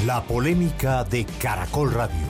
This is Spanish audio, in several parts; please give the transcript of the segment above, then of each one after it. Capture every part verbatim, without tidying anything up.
La polémica de Caracol Radio.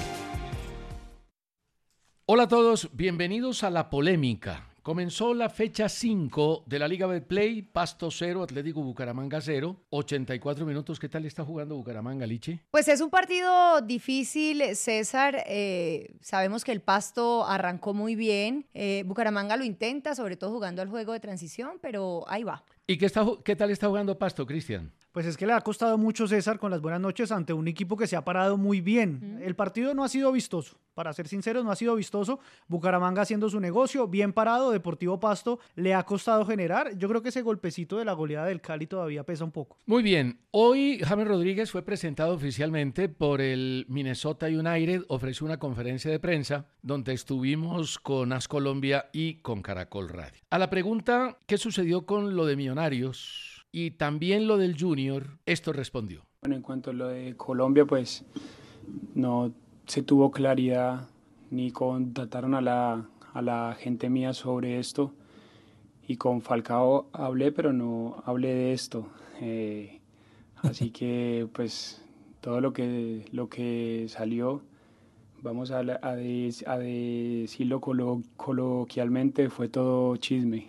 Hola a todos, bienvenidos a La Polémica. Comenzó la fecha cinco de la Liga Betplay, Pasto cero, Atlético Bucaramanga cero, ochenta y cuatro minutos. ¿Qué tal está jugando Bucaramanga, Lichi? Pues es un partido difícil, César. Eh, sabemos que el Pasto arrancó muy bien. Eh, Bucaramanga lo intenta, sobre todo jugando al juego de transición, pero ahí va. ¿Y qué, está, qué tal está jugando Pasto, Cristian? Pues es que le ha costado mucho, César, con las buenas noches ante un equipo que se ha parado muy bien. Uh-huh. El partido no ha sido vistoso, para ser sinceros, no ha sido vistoso. Bucaramanga haciendo su negocio, bien parado. Deportivo Pasto le ha costado generar. Yo creo que ese golpecito de la goleada del Cali todavía pesa un poco. Muy bien. Hoy James Rodríguez fue presentado oficialmente por el Minnesota United. Ofreció una conferencia de prensa donde estuvimos con As Colombia y con Caracol Radio. A la pregunta, ¿qué sucedió con lo de Millonarios y también lo del Junior? Esto respondió. Bueno, en cuanto a lo de Colombia, pues no se tuvo claridad ni contactaron a la, a la gente mía sobre esto. Y con Falcao hablé, pero no hablé de esto. Eh, así que, pues, todo lo que, lo que salió, vamos a, a, de, a decirlo colo, coloquialmente, fue todo chisme.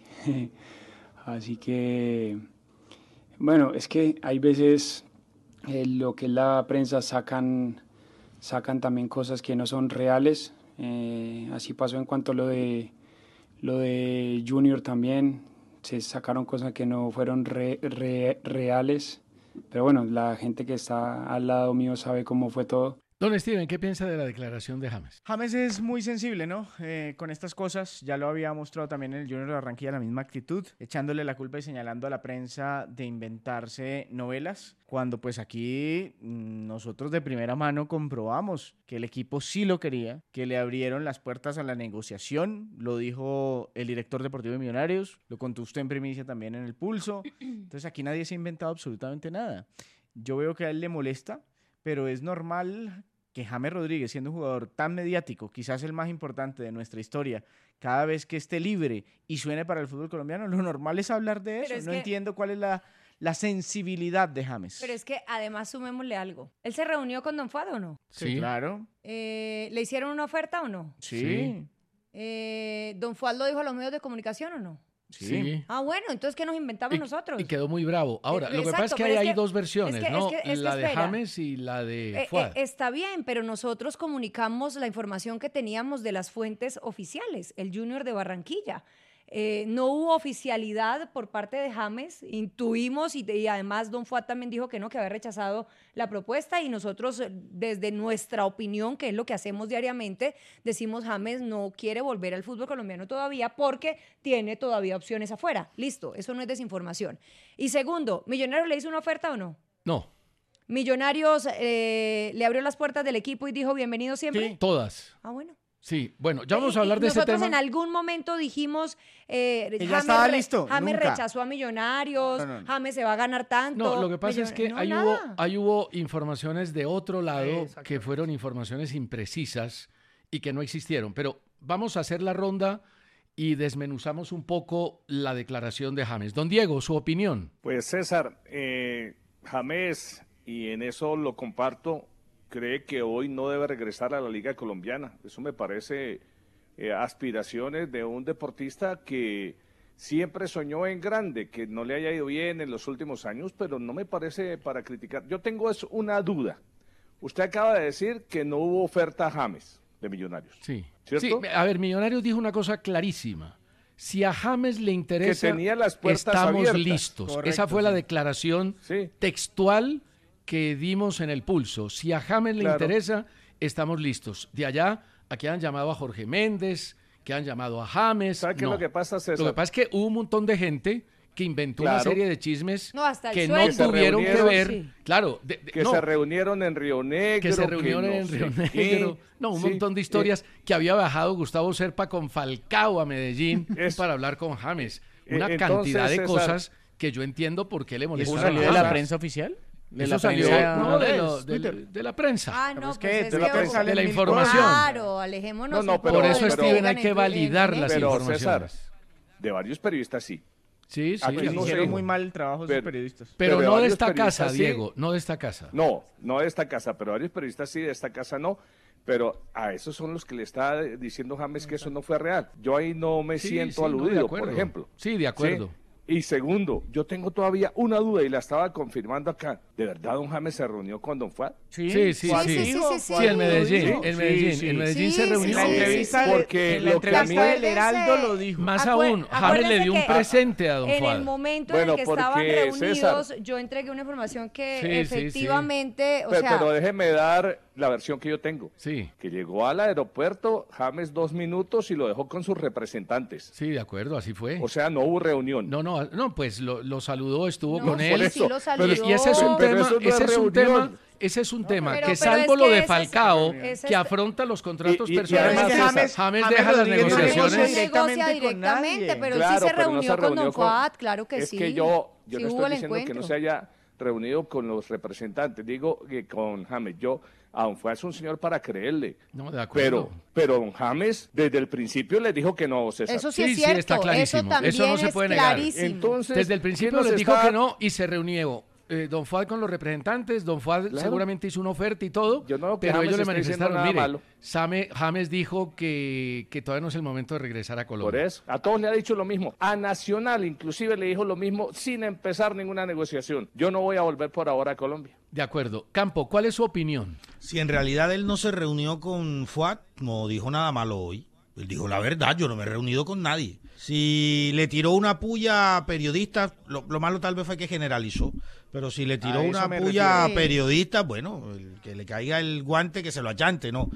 Así que... Bueno, es que hay veces eh, lo que es la prensa sacan, sacan también cosas que no son reales. Eh, así pasó en cuanto a lo de, lo de Junior también. Se sacaron cosas que no fueron re, re, reales. Pero bueno, la gente que está al lado mío sabe cómo fue todo. Don Steven, ¿qué piensa de la declaración de James? James es muy sensible, ¿no? Eh, con estas cosas, ya lo había mostrado también en el Junior de Barranquilla, la misma actitud, echándole la culpa y señalando a la prensa de inventarse novelas, cuando pues aquí nosotros de primera mano comprobamos que el equipo sí lo quería, que le abrieron las puertas a la negociación, lo dijo el director deportivo de Millonarios, lo contó usted en primicia también en El Pulso, entonces aquí nadie se ha inventado absolutamente nada. Yo veo que a él le molesta, pero es normal que James Rodríguez, siendo un jugador tan mediático, quizás el más importante de nuestra historia, cada vez que esté libre y suene para el fútbol colombiano, lo normal es hablar de eso. No que... entiendo cuál es la, la sensibilidad de James. Pero es que además sumémosle algo. ¿Él se reunió con Don Fuad o no? Sí, sí, claro. Eh, ¿Le hicieron una oferta o no? Sí. sí. Eh, ¿Don Fuad lo dijo a los medios de comunicación o no? Sí. sí. Ah, bueno, entonces ¿qué nos inventamos y, nosotros? Y quedó muy bravo. Ahora, Exacto, lo que pasa es que hay es ahí que, dos versiones, es que, ¿no? Es que, es la que, de espera. James y la de eh, Fuad. Eh, está bien, pero nosotros comunicamos la información que teníamos de las fuentes oficiales, el Junior de Barranquilla. Eh, no hubo oficialidad por parte de James, intuimos y, y además Don Fuad también dijo que no, que había rechazado la propuesta y nosotros desde nuestra opinión, que es lo que hacemos diariamente, decimos James no quiere volver al fútbol colombiano todavía porque tiene todavía opciones afuera. Listo, eso no es desinformación. Y segundo, ¿Millonarios le hizo una oferta o no? No. ¿Millonarios eh, le abrió las puertas del equipo y dijo bienvenido siempre? Sí, todas. Ah, bueno. Sí, bueno, ya vamos a hablar de ese tema. Nosotros en algún momento dijimos, eh, que ya estaba re, listo, James nunca. rechazó a Millonarios, no, no, no. James se va a ganar tanto. No, lo que pasa Millon... es que no, ahí, hubo, ahí hubo informaciones de otro lado que fueron informaciones imprecisas y que no existieron. Pero vamos a hacer la ronda y desmenuzamos un poco la declaración de James. Don Diego, su opinión. Pues César, eh, James, y en eso lo comparto, cree que hoy no debe regresar a la Liga Colombiana. Eso me parece eh, aspiraciones de un deportista que siempre soñó en grande, que no le haya ido bien en los últimos años, pero no me parece para criticar. Yo tengo es una duda. Usted acaba de decir que no hubo oferta a James de Millonarios. Sí. ¿Cierto? Sí, a ver, Millonarios dijo una cosa clarísima. Si a James le interesa, que tenía las puertas estamos abiertas. listos. Correcto, Esa fue sí. la declaración sí. textual que dimos en El Pulso. Si a James le claro. interesa, estamos listos. De allá a que han llamado a Jorge Méndez, que han llamado a James. ¿Sabe qué no. es lo que pasa, César? Lo que pasa es que hubo un montón de gente que inventó claro. una serie de chismes no, hasta que sueldo. no Que tuvieron que ver. Sí. Claro, de, de, que no, se reunieron en Río Negro. que se reunieron que en no Río sé Negro. qué. No, un sí. montón de historias eh, que había bajado Gustavo Serpa con Falcao a Medellín es, para hablar con James. Una eh, cantidad de César, cosas que yo entiendo por qué le ¿Y molesta. eso salió de la prensa oficial? De Eso la salió prensa, no, de, lo, de, de la prensa. Ah, no, es pues que es de la que prensa de la mil información. Claro, alejémonos. No, no, un poco pero- Por eso, de lo pero- Steven, que hay digan que en- validar en- las en- Pero informaciones. César, de varios periodistas sí. Sí, sí. Aquí Pues no hicieron sé. muy mal el trabajo sus Pero- periodistas. Pero, pero de no de varios esta casa, periodistas sí. Diego, no de esta casa. No, no de esta casa, pero varios periodistas sí, de esta casa no. Pero a esos son los que le está diciendo James que eso no fue real. Yo ahí no me Sí, siento sí, no, de aludido, acuerdo. por ejemplo. Sí, de acuerdo. ¿Sí? Y segundo, yo tengo todavía una duda y la estaba confirmando acá. ¿De verdad don James se reunió con don Fuad? Sí, sí, sí. Fuad Sí, sí, dijo, sí, sí, Fuad Sí, en lo Medellín, dijo. en Sí, Medellín, sí. en Medellín Sí, se sí, reunió. En la sí, entrevista, sí, de- porque en la lo que a entrevista mí- del Heraldo lo dijo. Más Acuer- aún, James le dio un acuérdese que presente a don En Fuad. el momento Bueno, en el que estaban porque, reunidos, César- yo entregué una información que Sí, sí, sí. efectivamente, o Pero, sea, pero déjeme dar la versión que yo tengo. Sí, Que llegó al aeropuerto James dos minutos y lo dejó con sus representantes. sí, de acuerdo, así fue. O sea, no hubo reunión. No, no, no, pues lo, lo saludó, estuvo no, con sí, él. por sí eso, lo pero- saludó. Y ese es un Pero tema, eso no es ese es un reunión. tema, ese es un tema pero- que pero salvo es lo que de ese es- Falcao, ese que es- afronta los contratos Y- y- y personales, además, James, James- James James deja las Rodríguez no no negociaciones. negocia directamente con directamente, nadie. pero Claro, sí se pero no reunió, se con reunió Don con- Fuad, claro que es sí. que yo, yo Sí no hubo estoy el diciendo que encuentro. no se haya reunido con los representantes, digo que con James. Yo, a don Fuad es un señor para creerle. No, de acuerdo. Pero, pero don James desde el principio le dijo que no, César. Eso sí, Sí, es sí, cierto, está eso clarísimo. también Eso no se es puede negar. clarísimo. Entonces, Desde el ¿quién principio nos les dijo está- que no y se reunió. Eh, don Fuad con los representantes, Don Fuad Claro. seguramente hizo una oferta y todo, Yo no veo que pero James ellos le esté diciendo manifestaron, nada mire, malo. Same- James dijo que, que todavía no es el momento de regresar a Por Colombia. eso, a todos le ha dicho lo mismo. A Nacional inclusive le dijo lo mismo sin empezar ninguna negociación. Yo no voy a volver por ahora a Colombia. De acuerdo. Campo, ¿cuál es su opinión? Si en realidad él no se reunió con Fuad, no dijo nada malo hoy. Él dijo la verdad, yo no me he reunido con nadie. Si le tiró una puya a periodistas, lo, lo malo tal vez fue que generalizó, pero si le tiró A eso una me puya a refiero. periodistas, bueno, el que le caiga el guante, que se lo achante, ¿no?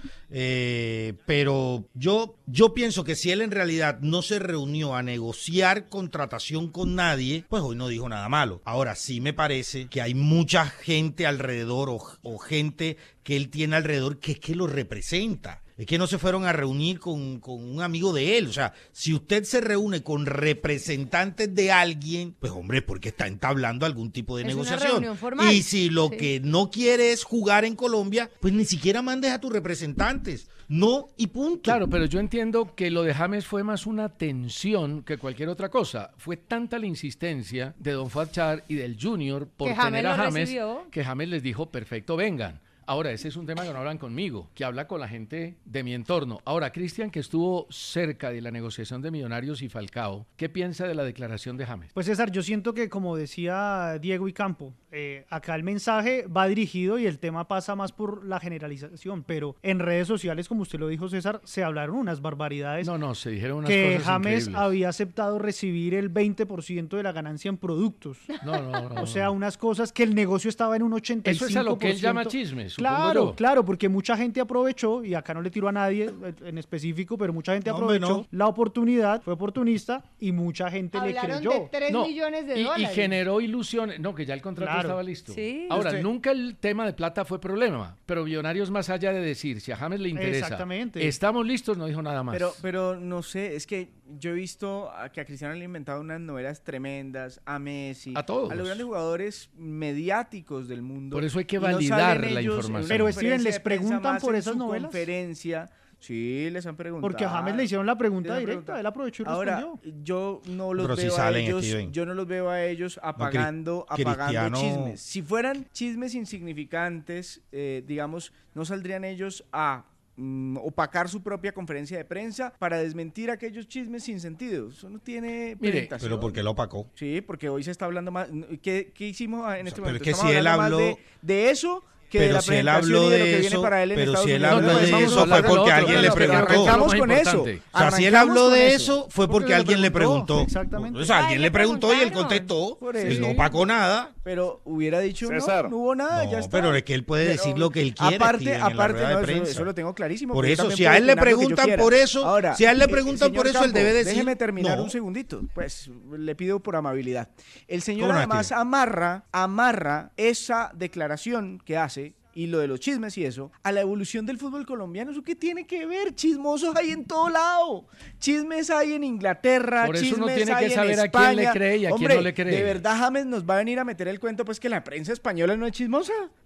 Eh, pero yo, yo pienso que si él en realidad no se reunió a negociar contratación con nadie, pues hoy no dijo nada malo. Ahora sí me parece que hay mucha gente alrededor o, o gente que él tiene alrededor que es que lo representa. Es que no se fueron a reunir con, con un amigo de él. O sea, si usted se reúne con representantes de alguien, pues hombre, porque está entablando algún tipo de Es una negociación. reunión formal. Y si lo Sí. que no quiere es jugar en Colombia, pues ni siquiera mandes a tus representantes. No y punto. Claro, pero yo entiendo que lo de James fue más una tensión que cualquier otra cosa. Fue tanta la insistencia de Don Fuad Char y del Junior por Que James tener a lo James recibió. que James les dijo, perfecto, vengan. Ahora, ese es un tema que no hablan conmigo, que habla con la gente de mi entorno. Ahora, Cristian, que estuvo cerca de la negociación de Millonarios y Falcao, ¿qué piensa de la declaración de James? Pues César, yo siento que como decía Diego y Campo, eh, acá el mensaje va dirigido y el tema pasa más por la generalización, pero en redes sociales, como usted lo dijo César, se hablaron unas barbaridades. No, no, se dijeron unas que cosas James increíbles. había aceptado recibir el veinte por ciento de la ganancia en productos. No, no, no. O sea, unas cosas que el negocio estaba en un ochenta y cinco por ciento. Eso es a lo que él llama chismes, supongo Claro, yo. claro, porque mucha gente aprovechó, y acá no le tiro a nadie eh, en específico, pero mucha gente No, hombre, aprovechó no. la oportunidad, fue oportunista, y mucha gente Hablaron le creyó. de tres No, millones de y, y dólares. generó ilusiones. No, que ya el contrato Claro. estaba listo. Sí. Ahora, Usted- nunca el tema de plata fue problema, pero Millonarios, más allá de decir si a James le interesa, Exactamente. estamos listos, no dijo nada más. Pero, pero no sé, es que yo he visto a que a Cristiano le han inventado unas novelas tremendas, a Messi, A todos. a los grandes jugadores mediáticos del mundo. Por eso hay que y no validar salen la ellos en información. una Pero, conferencia Steven, ¿les de prensa preguntan más por en esas su novelas? conferencia. Sí, les han preguntado. Porque a James le hicieron la pregunta Les han directa, preguntado. él aprovechó y Ahora, respondió. yo no los Pero sí veo salen, a ellos, Steven. yo no los veo a ellos apagando, apagando Cristiano- chismes. Si fueran chismes insignificantes, eh, digamos, no saldrían ellos a mm, opacar su propia conferencia de prensa para desmentir aquellos chismes sin sentido. Eso no tiene Mire, presentación. Pero porque lo opacó. Sí, porque hoy se está hablando más. ¿Qué, qué hicimos en O este sea, pero momento? es que Estamos si él hablando más habló- de, de eso que de Pero la si él presentación habló y de lo de que viene eso, para él en pero Estados si él Unidos. habló Bueno, de vamos a eso hablar fue de porque lo alguien otro, le pero preguntó. arrancamos Lo con más eso. importante. O sea, si él Arrancamos habló con de eso. eso, fue porque, Porque le alguien le preguntó, preguntó. exactamente. O sea, Ay, alguien le le preguntó y él preguntaron. contestó. Por Él eso. no opacó nada. Pero hubiera dicho, César. no, no hubo nada, No, ya está. pero es que él puede decir lo que él quiere, Aparte, Steven, en la aparte, rueda de no, eso, prensa. eso lo tengo clarísimo. Por porque yo eso, también si puedo a él le opinar lo que yo preguntan quiera. por eso, Ahora, si a él le eh, preguntan señor por eso, él Campo, debe decir, Déjeme terminar no. un segundito. Pues le pido por amabilidad. El señor ¿Cómo no, además Steven? amarra, amarra esa declaración que hace y lo de los chismes y eso, a la evolución del fútbol colombiano. ¿Eso qué tiene que ver? Chismosos hay en todo lado. Chismes hay en Inglaterra, Por eso chismes uno tiene hay que en saber a España. quién le cree y a quién Hombre, no le cree. de verdad James nos va a venir a meter el cuento pues que la prensa española no es chismosa.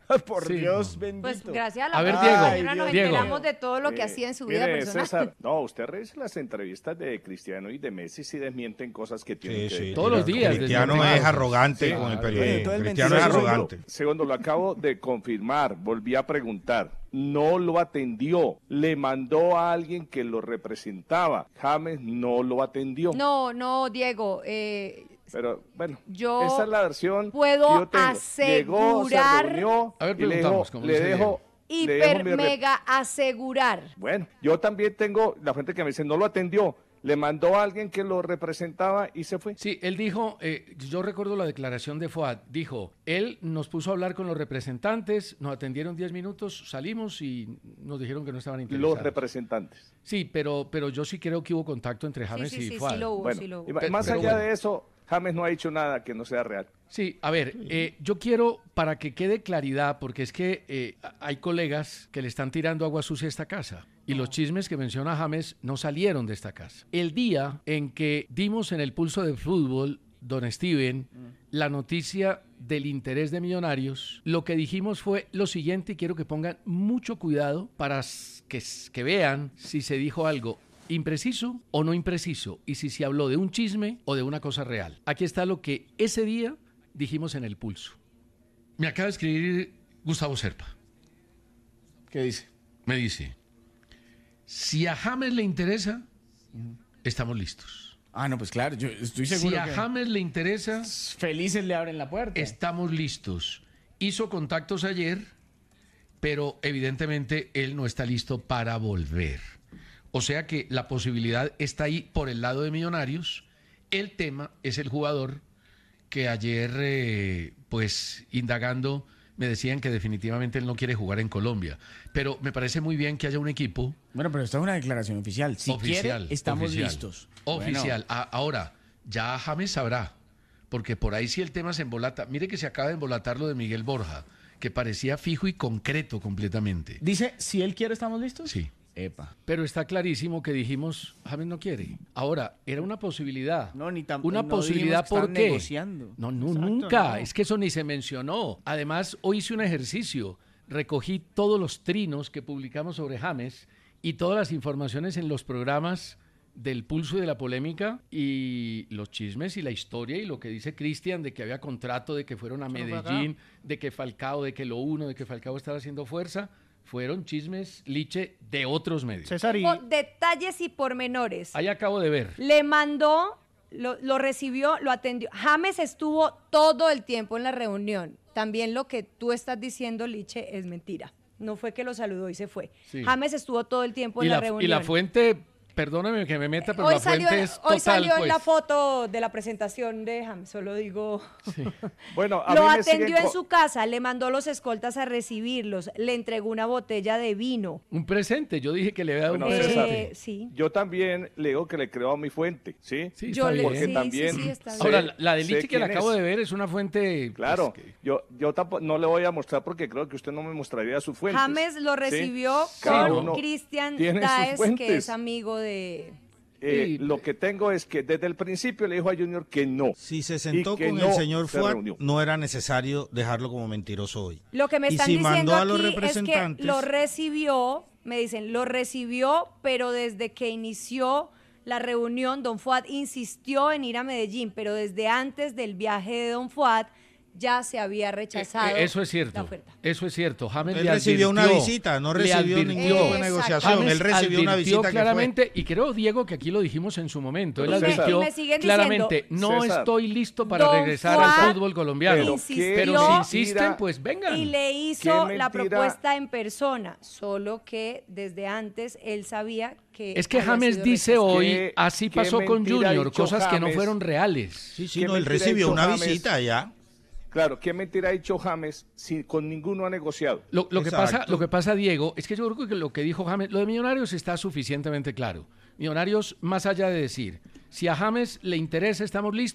Por Sí, Dios no. bendito. Pues gracias a la A ver, persona, Diego, nos Diego. enteramos de todo lo que Eh, hacía en su vida mire, personal. César, no, usted revisa las entrevistas de Cristiano y de Messi si desmienten cosas que tienen Sí, que sí. Todos los días, Cristiano desde es el arrogante Sí, con el claro. periodismo. Todo el Cristiano es mentiroso. arrogante. Segundo, lo acabo de confirmar, volví a preguntar. No lo atendió, le mandó a alguien que lo representaba. James no lo atendió. No, no, Diego, eh, Pero bueno, Yo esa es la versión puedo que yo tengo. Llegó, se asegurar- reunió A ver, y le preguntamos, dejo, como le dice dejo, Diego. le dejo hiper mi re- mega asegurar. Bueno, yo también tengo la gente que me dice no lo atendió, le mandó a alguien que lo representaba y se fue. Sí, él dijo, eh, yo recuerdo la declaración de Fuad, dijo, él nos puso a hablar con los representantes, nos atendieron diez minutos, salimos y nos dijeron que no estaban interesados. Los representantes. Sí, pero, pero yo sí creo que hubo contacto entre Sí, James sí, y sí, Fuad. sí lo hubo, Bueno, sí lo hubo. y ma- Pe- más pero allá bueno. de eso, James no ha dicho nada que no sea real. Sí, a ver, eh, yo quiero, para que quede claridad, porque es que eh, hay colegas que le están tirando agua sucia a esta casa. Y los chismes que menciona James no salieron de esta casa. El día en que dimos en el pulso del fútbol, don Steven, la noticia del interés de Millonarios, lo que dijimos fue lo siguiente, y quiero que pongan mucho cuidado para s- que, s- que vean si se dijo algo impreciso o no impreciso, y si se habló de un chisme o de una cosa real. Aquí está lo que ese día dijimos en el pulso. Me acaba de escribir Gustavo Serpa. ¿Qué dice? Me dice, si a James le interesa, estamos listos. Ah, no, pues claro, yo estoy seguro Si a que James le interesa, felices le abren la puerta. estamos listos. Hizo contactos ayer, pero evidentemente él no está listo para volver. O sea que la posibilidad está ahí por el lado de Millonarios. El tema es el jugador que ayer, eh, pues, indagando, me decían que definitivamente él no quiere jugar en Colombia. Pero me parece muy bien que haya un equipo Bueno, pero esta es una declaración oficial. Si oficial. quiere, estamos oficial, listos. Oficial. A- ahora, ya James sabrá, porque por ahí sí el tema se embolata. Mire que se acaba de embolatar lo de Miguel Borja, que parecía fijo y concreto completamente. Dice, si él quiere, estamos listos. Sí. Epa. Pero está clarísimo que dijimos, James no quiere. Ahora, era una posibilidad. No, ni tam- Una no posibilidad, dijimos que ¿por están qué? negociando. No, no, Exacto, nunca. no. Es que eso ni se mencionó. Además, hoy hice un ejercicio. Recogí todos los trinos que publicamos sobre James y todas las informaciones en los programas del pulso y de la polémica y los chismes y la historia y lo que dice Cristian de que había contrato, de que fueron a Eso no fue acá. Medellín, de que Falcao, de que lo uno, de que Falcao estaba haciendo fuerza. Fueron chismes, liche, de otros medios. César, y Como detalles y pormenores. Ahí acabo de ver. Le mandó, lo, lo recibió, lo atendió. James estuvo todo el tiempo en la reunión. También lo que tú estás diciendo, Liche, es mentira. No fue que lo saludó y se fue. Sí. James estuvo todo el tiempo Y en la, la, reunión. y la fuente, perdóname que me meta, pero hoy la salió, fuente es hoy total, salió pues. en la foto de la presentación de James, solo digo. Bueno, a Lo mí me atendió siguen en co- su casa, le mandó los escoltas a recibirlos, le entregó una botella de vino. Un presente, yo dije que le había dado Bueno, un Eh, César, presente. sí. Yo también le digo que le creo a mi fuente, ¿sí? Sí, Yo está le- bien. Porque sí, también- sí, sí, está bien. Ahora, sé- la, la de sé Liche que la quién acabo es. de ver es una fuente... pues, Claro, que- yo, yo tampoco, no le voy a mostrar porque creo que usted no me mostraría sus fuentes. James lo ¿sí? recibió Cada con uno Cristian tiene sus Daes, que fuentes. es amigo de... Eh, Sí. Lo que tengo es que desde el principio le dijo a Junior que no. Si se sentó Y que con no el señor se Fuad, reunió. no era necesario dejarlo como mentiroso hoy. Lo que me Y están si diciendo mandó a los aquí es que representantes- lo recibió, me dicen, lo recibió, pero desde que inició la reunión, Don Fuad insistió en ir a Medellín, pero desde antes del viaje de Don Fuad ya se había rechazado Eh, eso es la cierto. oferta. Eso es cierto. James Él le recibió una advirtió, visita, no le recibió ningún advirtió. tipo de Exacto. negociación. James Él recibió una advirtió visita claramente, y creo, Diego, que aquí lo dijimos en su momento. Él Pero César- advirtió Y me siguen claramente, diciendo, no César, estoy listo para Don regresar Fuad al fútbol colombiano. Pero insistió Pero si mentira. insisten, pues vengan. y le hizo Qué la mentira. propuesta en persona, solo que desde antes él sabía que Es que había James sido dice rechazado. hoy, Qué- así qué pasó con mentira ha Junior, dicho cosas que no James. fueron reales. Sí, sí, ¿Qué no, él mentira recibió hizo una James? visita ya. Claro, ¿qué mentira ha dicho James si con ninguno ha negociado? Lo, lo que Exacto. pasa, lo que pasa, Diego, es que yo creo que lo que dijo James, lo de Millonarios está suficientemente claro. Millonarios, más allá de decir, si a James le interesa, estamos listos,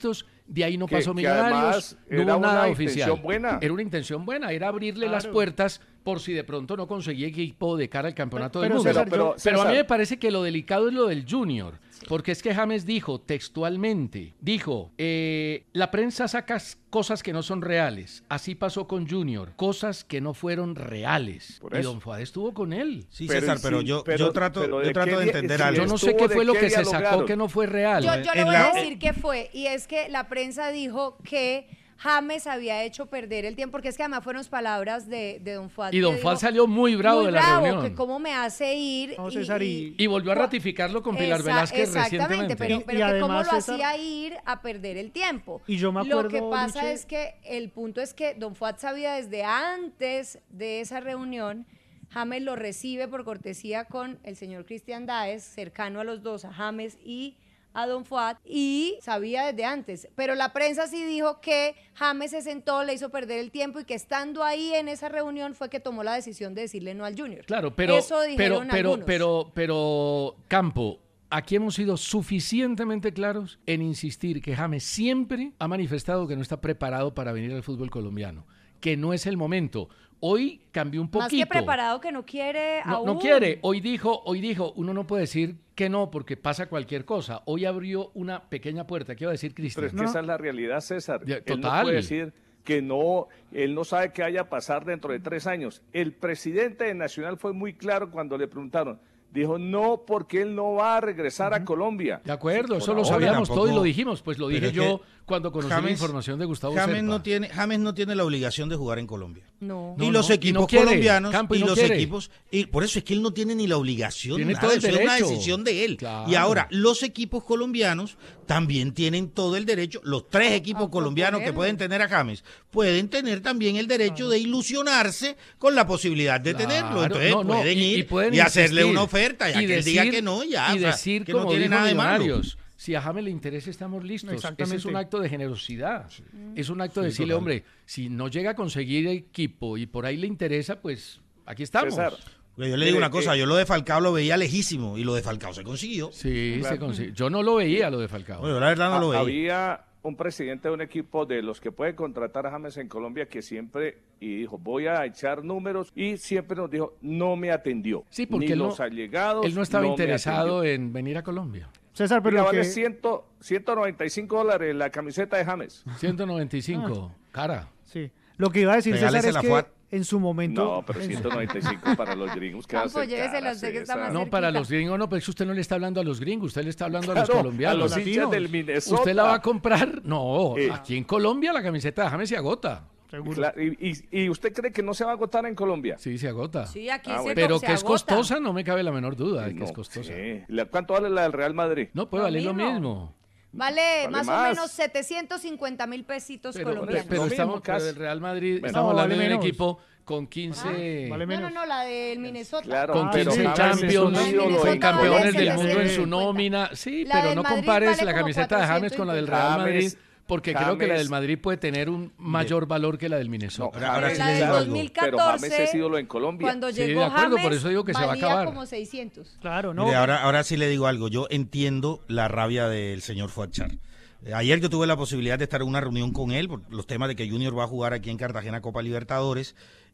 de ahí no Que- pasó que Millonarios, además no era hubo nada una oficial. intención buena. Era una intención buena, era abrirle las Claro. puertas por si de pronto no conseguía equipo de cara al campeonato del Pero, mundo. César, pero, yo- Pero a mí César, me parece que lo delicado es lo del Junior, porque es que James dijo textualmente, dijo, eh, la prensa saca cosas que no son reales, así pasó con Junior, cosas que no fueron reales. Por Y eso. Don Fuad estuvo con él. Sí, Pero César, sí, pero yo, pero- yo trato, pero yo ¿de trato qué de día- entender si algo. Yo no sé estuvo qué de fue lo qué que se sacó dialogaron. que no fue real. Yo, yo le En voy la- a decir qué fue, y es que la prensa dijo que James había hecho perder el tiempo, porque es que además fueron palabras de, de Don Fuad. Y que Don dijo, Fuad salió muy bravo muy de la bravo, reunión. que cómo me hace ir. No, César, y- Y volvió a ratificarlo con Pilar Esa- Velázquez exactamente, recientemente. pero, Y- pero y que cómo además, lo César- hacía ir a perder el tiempo. Y yo me Lo acuerdo, que pasa Liche- es que el punto es que Don Fuad sabía desde antes de esa reunión. James lo recibe por cortesía con el señor Cristian Dáez, cercano a los dos, a James y a Don Fuad, y sabía desde antes. Pero la prensa sí dijo que James se sentó, le hizo perder el tiempo y que estando ahí en esa reunión fue que tomó la decisión de decirle no al Junior. Claro, pero, Eso pero, dijeron pero, algunos. pero, pero, Campo, aquí hemos sido suficientemente claros en insistir que James siempre ha manifestado que no está preparado para venir al fútbol colombiano, que no es el momento. Hoy cambió un poquito. Más que preparado, que no quiere No, aún. no quiere. Hoy dijo, hoy dijo, uno no puede decir que no porque pasa cualquier cosa. Hoy abrió una pequeña puerta. ¿Qué iba a decir Pero Cristian? es que esa es la realidad, César. Ya, Él total. no puede decir que no, él no sabe qué vaya a pasar dentro de tres años. El presidente de Nacional fue muy claro cuando le preguntaron. Dijo no, porque él no va a regresar a Colombia. De acuerdo, Por eso lo ahora sabíamos tampoco- todo y lo dijimos. Pues lo Pero dije es yo que cuando conocí la James- información de Gustavo James Serpa. no tiene, James no tiene la obligación de jugar en Colombia. No. No, y los no, y equipos no quiere, colombianos Campo, y y, no los quiere. equipos y por eso es que él no tiene ni la obligación, Tiene nada, todo el eso es una derecho. decisión de él. Claro. Y ahora los equipos colombianos también tienen todo el derecho, los tres equipos A colombianos que proponerlo. pueden tener a James pueden tener también el derecho de ilusionarse con la posibilidad de Claro, tenerlo. Entonces no, no, pueden y- ir y y, pueden hacerle insistir. una oferta y, a Y que él diga que no, ya, y o sea, decir, que como no tiene dijo nada de malo. Millonarios, si a James le interesa, estamos listos. Ese Exactamente. es un acto de generosidad. Es un acto de Sí, decirle, total. hombre, si no llega a conseguir equipo y por ahí le interesa, pues aquí estamos. César, Yo le digo Mire, una cosa, eh, yo lo de Falcao lo veía lejísimo y lo de Falcao se consiguió. Sí, Claro. se consigue. Yo no lo veía lo de Falcao. Bueno, yo la verdad no lo ha- veía. había un presidente de un equipo de los que puede contratar a James en Colombia que siempre y dijo voy a echar números y siempre nos dijo no me atendió. Sí, porque Ni él no- los allegados. Él no estaba me interesado atendió. en venir a Colombia. César, pero Oiga, lo vale que- cien, ciento noventa y cinco dólares la camiseta de James. ciento noventa y cinco, Ah. cara. sí. Lo que iba a decir César Regálese es la que Fuad. en su momento... No, pero ciento noventa y cinco para los gringos. ¿Qué va a Campo, hacer? lléveselo, Cara, usted que está César. más No, cerquita. para los gringos no, pero es que usted no le está hablando a los gringos, usted le está hablando a los Claro, colombianos. a los latinos. hinchas del Minnesota. ¿Usted la va a comprar? No, Eh. aquí en Colombia la camiseta de James se agota. Seguro. Cla- y, y- ¿Y usted cree que no se va a agotar en Colombia? Sí, se agota. Sí, aquí Ah, se bueno. Pero se que es agota. costosa, no me cabe la menor duda de que No, es costosa. sí. La- ¿Cuánto vale la del Real Madrid? No, puede Lo valer lo mismo. mismo. Vale, Vale más, más. o menos setecientos cincuenta mil pesitos Pero, colombianos. pero Lo mismo, estamos, pero casi. el Real Madrid, Bueno. estamos No, hablando vale de un menos. equipo con quince, Vale no, no, menos. no, la del Minnesota. Claro, con Ah, pero quince sí, James es un Champions, ídolo Minnesota con en campeones vale del mundo en su setecientos cincuenta. nómina. Sí, La pero del no Madrid compares vale la como camiseta de James cuatrocientos con la del cincuenta. Real Madrid, James- porque creo que la James- del Madrid puede tener un mayor valor que la del Minnesota. No, Ahora Pero sí la le del digo algo. dos mil Pero catorce, James es ídolo en Colombia. cuando Sí, llegó de acuerdo, por James, eso digo que se va a valía acabar. como seiscientos. Claro, no. Mire, ahora, ahora sí le digo algo. Yo entiendo la rabia del señor Fuachar. Eh, Ayer yo tuve la posibilidad de estar en una reunión con él por los temas de que Junior va a jugar aquí en Cartagena Copa Libertadores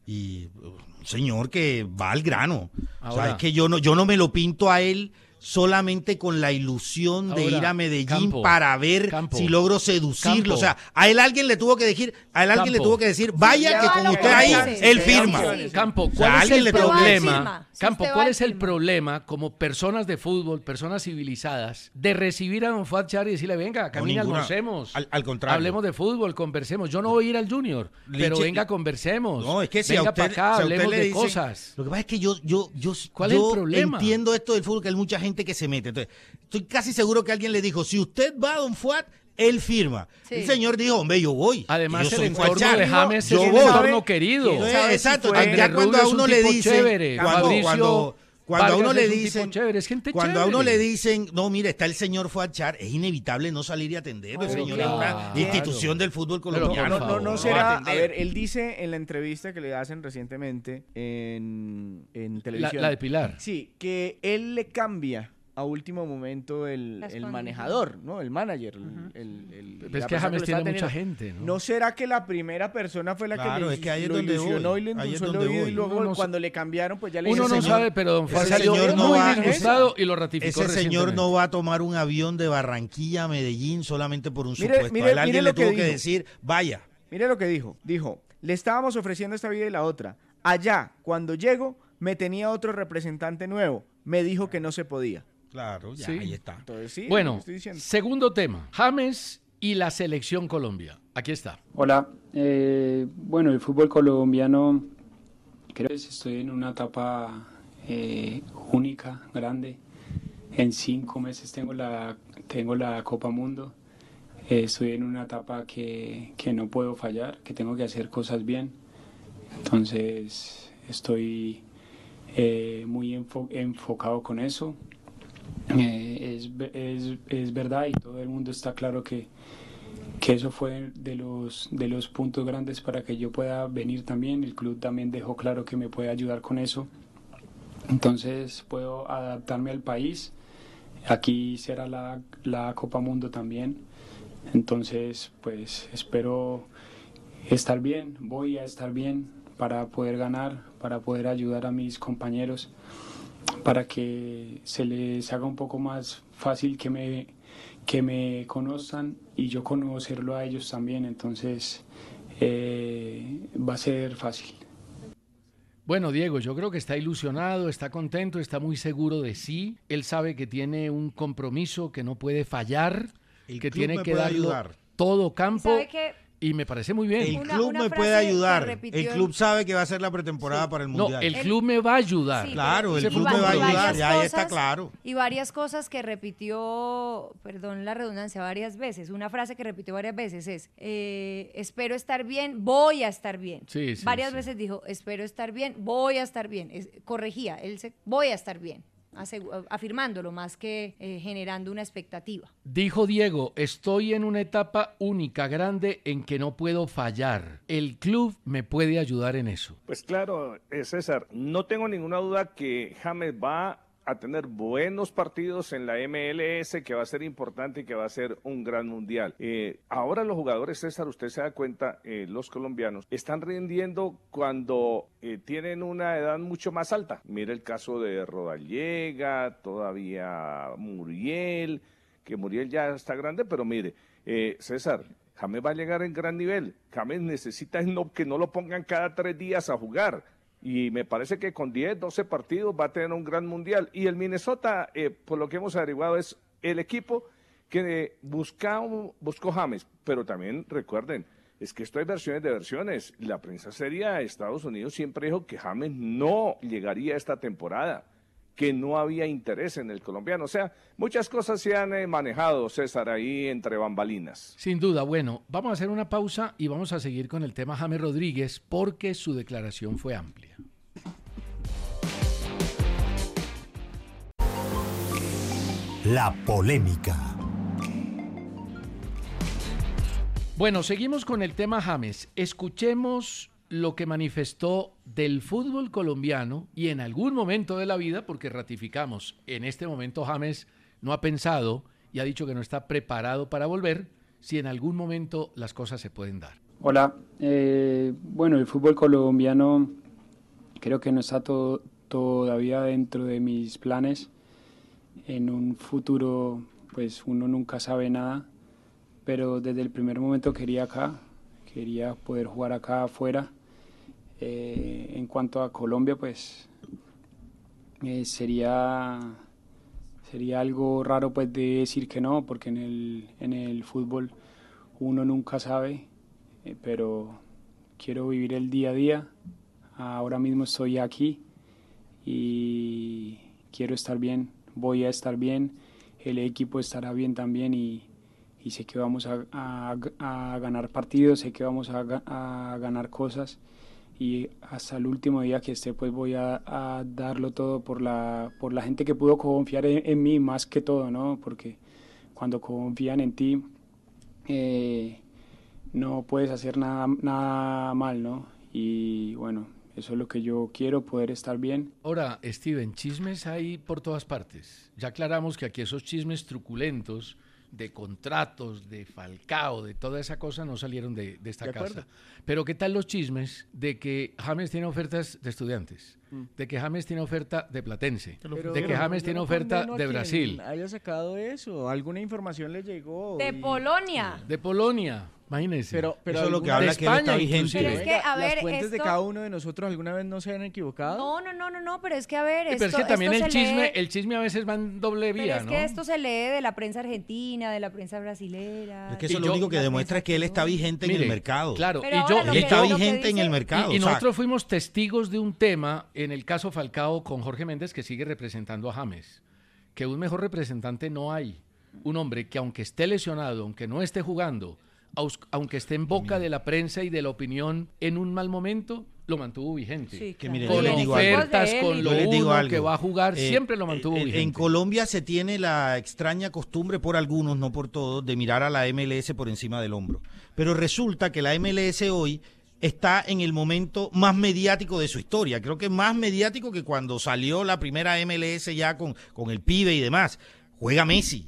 y uh, un señor que va al grano. O sea, Ahora- es que yo no, yo no me lo pinto a él solamente con la ilusión de Ahora, ir a Medellín Campo, para ver Campo, si logro seducirlo. Campo. O sea, a él alguien le tuvo que decir, a él alguien le Campo. tuvo que decir, vaya ya que va con lo usted que ahí, dice. él Sí, firma. sí. Campo, O sea, ¿cuál es alguien el le Usted va al problema? firma. Si Campo, usted ¿cuál va es al el firma. problema como personas de fútbol, personas civilizadas, de recibir a Don Fuad Char y decirle, venga, camina, ninguna. almorcemos? Al- al contrario. Hablemos de fútbol, conversemos. Yo no voy a ir al Junior, pero Liche- venga, conversemos. No, es que si venga a usted, para acá, si a usted hablemos le de dicen- cosas. Lo que pasa es que yo, yo, yo, ¿Cuál es el yo problema? entiendo esto del fútbol, que hay mucha gente que se mete. Entonces, estoy casi seguro que alguien le dijo, si usted va a Don Fuad, él firma. Sí. El señor dijo, hombre, yo voy. Además, Y yo el soy entorno Fuachar. de James Yo es un voy. entorno querido. Entonces, ¿Sabe si exacto, fue- ya Andrés cuando Rubio a es un uno le tipo dicen, chévere, cuando, Fabricio cuando, cuando a Vargas uno le es un tipo dicen, chévere, es gente cuando a uno chévere. le dicen, no, mire, está el señor Fuachar, es inevitable no salir y atenderlo. El Pero señor es claro. una institución del fútbol Pero, colombiano. No, no, por no favor. será. va a A atender. ver, él dice en la entrevista que le hacen recientemente en, en La, televisión. la de Pilar. Sí, que él le cambia a último momento el, el manejador, ¿no? El manager. Uh-huh. el, el, el, es que James que tiene mucha gente, ¿no? ¿No será que la primera persona fue la claro, que, le, es que ahí lo es donde ilusionó voy. y le endulzó el Ahí es oído donde y luego Uno no cuando le cambiaron, pues ya le Uno dice, no señor, sabe, pero don Juan ese salió señor no muy va- disgustado y lo ratificó Ese señor recientemente. no va a tomar un avión de Barranquilla a Medellín solamente por un Mire, supuesto. mire, A él mire alguien lo le que tuvo que dijo. decir, vaya. Mire lo que dijo. Dijo, le estábamos ofreciendo esta vida y la otra. Allá, cuando llego, me tenía otro representante nuevo. Me dijo que no se podía. Claro, ya, Sí. ahí está. Entonces, sí, Bueno, lo que estoy diciendo. segundo tema, James y la selección Colombia. Aquí está. Hola, eh, bueno, el fútbol colombiano, creo que estoy en una etapa eh, única, grande. En cinco meses tengo la, tengo la Copa Mundo. Eh, estoy en una etapa que, que no puedo fallar, que tengo que hacer cosas bien. Entonces estoy eh, muy enfo- enfocado con eso. Eh, es, es, es verdad y todo el mundo está claro que, que eso fue de los, de los puntos grandes para que yo pueda venir también. El club también dejó claro que me puede ayudar con eso. Entonces puedo adaptarme al país. Aquí será la, la Copa Mundo también. Entonces, pues espero estar bien, voy a estar bien para poder ganar, para poder ayudar a mis compañeros, para que se les haga un poco más fácil que me, que me conozcan y yo conocerlo a ellos también. Entonces, eh, va a ser fácil. Bueno, Diego, yo creo que está ilusionado, está contento, está muy seguro de sí. Él sabe que tiene un compromiso que no puede fallar, El que club tiene me que puede darlo ayudar. todo campo. ¿Sabe qué? Y me parece muy bien. El Una- club una me frase puede que ayudar. repitió El en- club sabe que va a ser la pretemporada Sí. para el No, Mundial. el club me va a ayudar. Sí, Claro, pero- el y club va- me va a y varias ayudar, ya ahí está cosas- claro. Y varias cosas que repitió, perdón la redundancia, varias veces. Una frase que repitió varias veces es, eh, espero estar bien, voy a estar bien. Sí, sí, varias sí. veces dijo, espero estar bien, voy a estar bien. Es- corregía, él se, voy a estar bien. Asegu- afirmándolo más que eh, generando una expectativa. Dijo Diego, estoy en una etapa única, grande, en que no puedo fallar. El club me puede ayudar en eso. Pues claro, eh, César, no tengo ninguna duda que James va a tener buenos partidos en la M L S, que va a ser importante y que va a ser un gran mundial. Eh, ahora los jugadores, César, usted se da cuenta, eh, los colombianos, están rindiendo cuando eh, tienen una edad mucho más alta. Mire el caso de Rodallega, todavía Muriel, que Muriel ya está grande, pero mire, eh, César, James va a llegar en gran nivel. James necesita no, que no lo pongan cada tres días a jugar. Y me parece que con diez, doce partidos va a tener un gran mundial. Y el Minnesota, eh, por lo que hemos averiguado, es el equipo que eh, busca, buscó James. Pero también recuerden, es que esto hay versiones de versiones. La prensa seria de Estados Unidos siempre dijo que James no llegaría a esta temporada, que no había interés en el colombiano. O sea, muchas cosas se han eh, manejado, César, ahí entre bambalinas. Sin duda, bueno, vamos a hacer una pausa y vamos a seguir con el tema James Rodríguez porque su declaración fue amplia. La polémica. Bueno, seguimos con el tema James. Escuchemos lo que manifestó del fútbol colombiano y en algún momento de la vida, porque ratificamos, en este momento James no ha pensado y ha dicho que no está preparado para volver, si en algún momento las cosas se pueden dar. Hola, eh, bueno, el fútbol colombiano creo que no está to- todavía dentro de mis planes. En un futuro, pues uno nunca sabe nada, pero desde el primer momento quería acá, quería poder jugar acá afuera. Eh, en cuanto a Colombia, pues eh, sería, sería algo raro pues de decir que no, porque en el, en el fútbol uno nunca sabe, eh, pero quiero vivir el día a día. Ahora mismo estoy aquí y quiero estar bien, voy a estar bien, el equipo estará bien también y, y sé que vamos a, a, a ganar partidos, sé que vamos a, a ganar cosas y hasta el último día que esté pues voy a, a darlo todo por la, por la gente que pudo confiar en, en mí más que todo, ¿no? Porque cuando confían en ti eh, no puedes hacer nada, nada mal, ¿no? Y bueno, Eso es lo que yo quiero, poder estar bien. Ahora, Steven, chismes hay por todas partes. Ya aclaramos que aquí esos chismes truculentos de contratos, de Falcao, de toda esa cosa no salieron de, de esta De casa. acuerdo. Pero ¿qué tal los chismes de que James tiene ofertas de Estudiantes? Mm. De que James tiene oferta de Platense, Pero de que yo James no tiene oferta condeno a de quien Brasil, haya sacado eso, alguna información le llegó. De y- Polonia. de Polonia, imagínense. Pero, pero Eso es lo que alguna- habla que él está España, vigente. inclusive. Pero es que, a Las ver, fuentes de esto- cada uno de nosotros alguna vez no se han equivocado. No, no, no, no, no, pero es que a ver, Sí, esto, pero es que también esto el se chisme, lee- el chisme a veces va en doble pero vía, es ¿no? que esto se lee de la prensa argentina, de la prensa brasilera. Es que Y eso lo yo- único que la demuestra es que él está prensa vigente en Mire, el mercado. Claro, Pero y ahora yo, lo Él que- está lo que vigente en dice- el mercado. Y, y o sea, nosotros fuimos testigos de un tema en el caso Falcao con Jorge Méndez que sigue representando a James, que un mejor representante no hay. Un hombre que aunque esté lesionado, aunque no esté jugando, aus- aunque esté en boca de la prensa y de la opinión en un mal momento, lo mantuvo vigente. Sí, que claro. mire, Con yo les digo algo. ofertas, con Yo lo les digo uno algo. que va a jugar, Eh, siempre lo mantuvo en- vigente. En Colombia se tiene la extraña costumbre por algunos, no por todos, de mirar a la M L S por encima del hombro. Pero resulta que la M L S hoy está en el momento más mediático de su historia. Creo que más mediático que cuando salió la primera M L S ya con, con el pibe y demás. Juega Messi.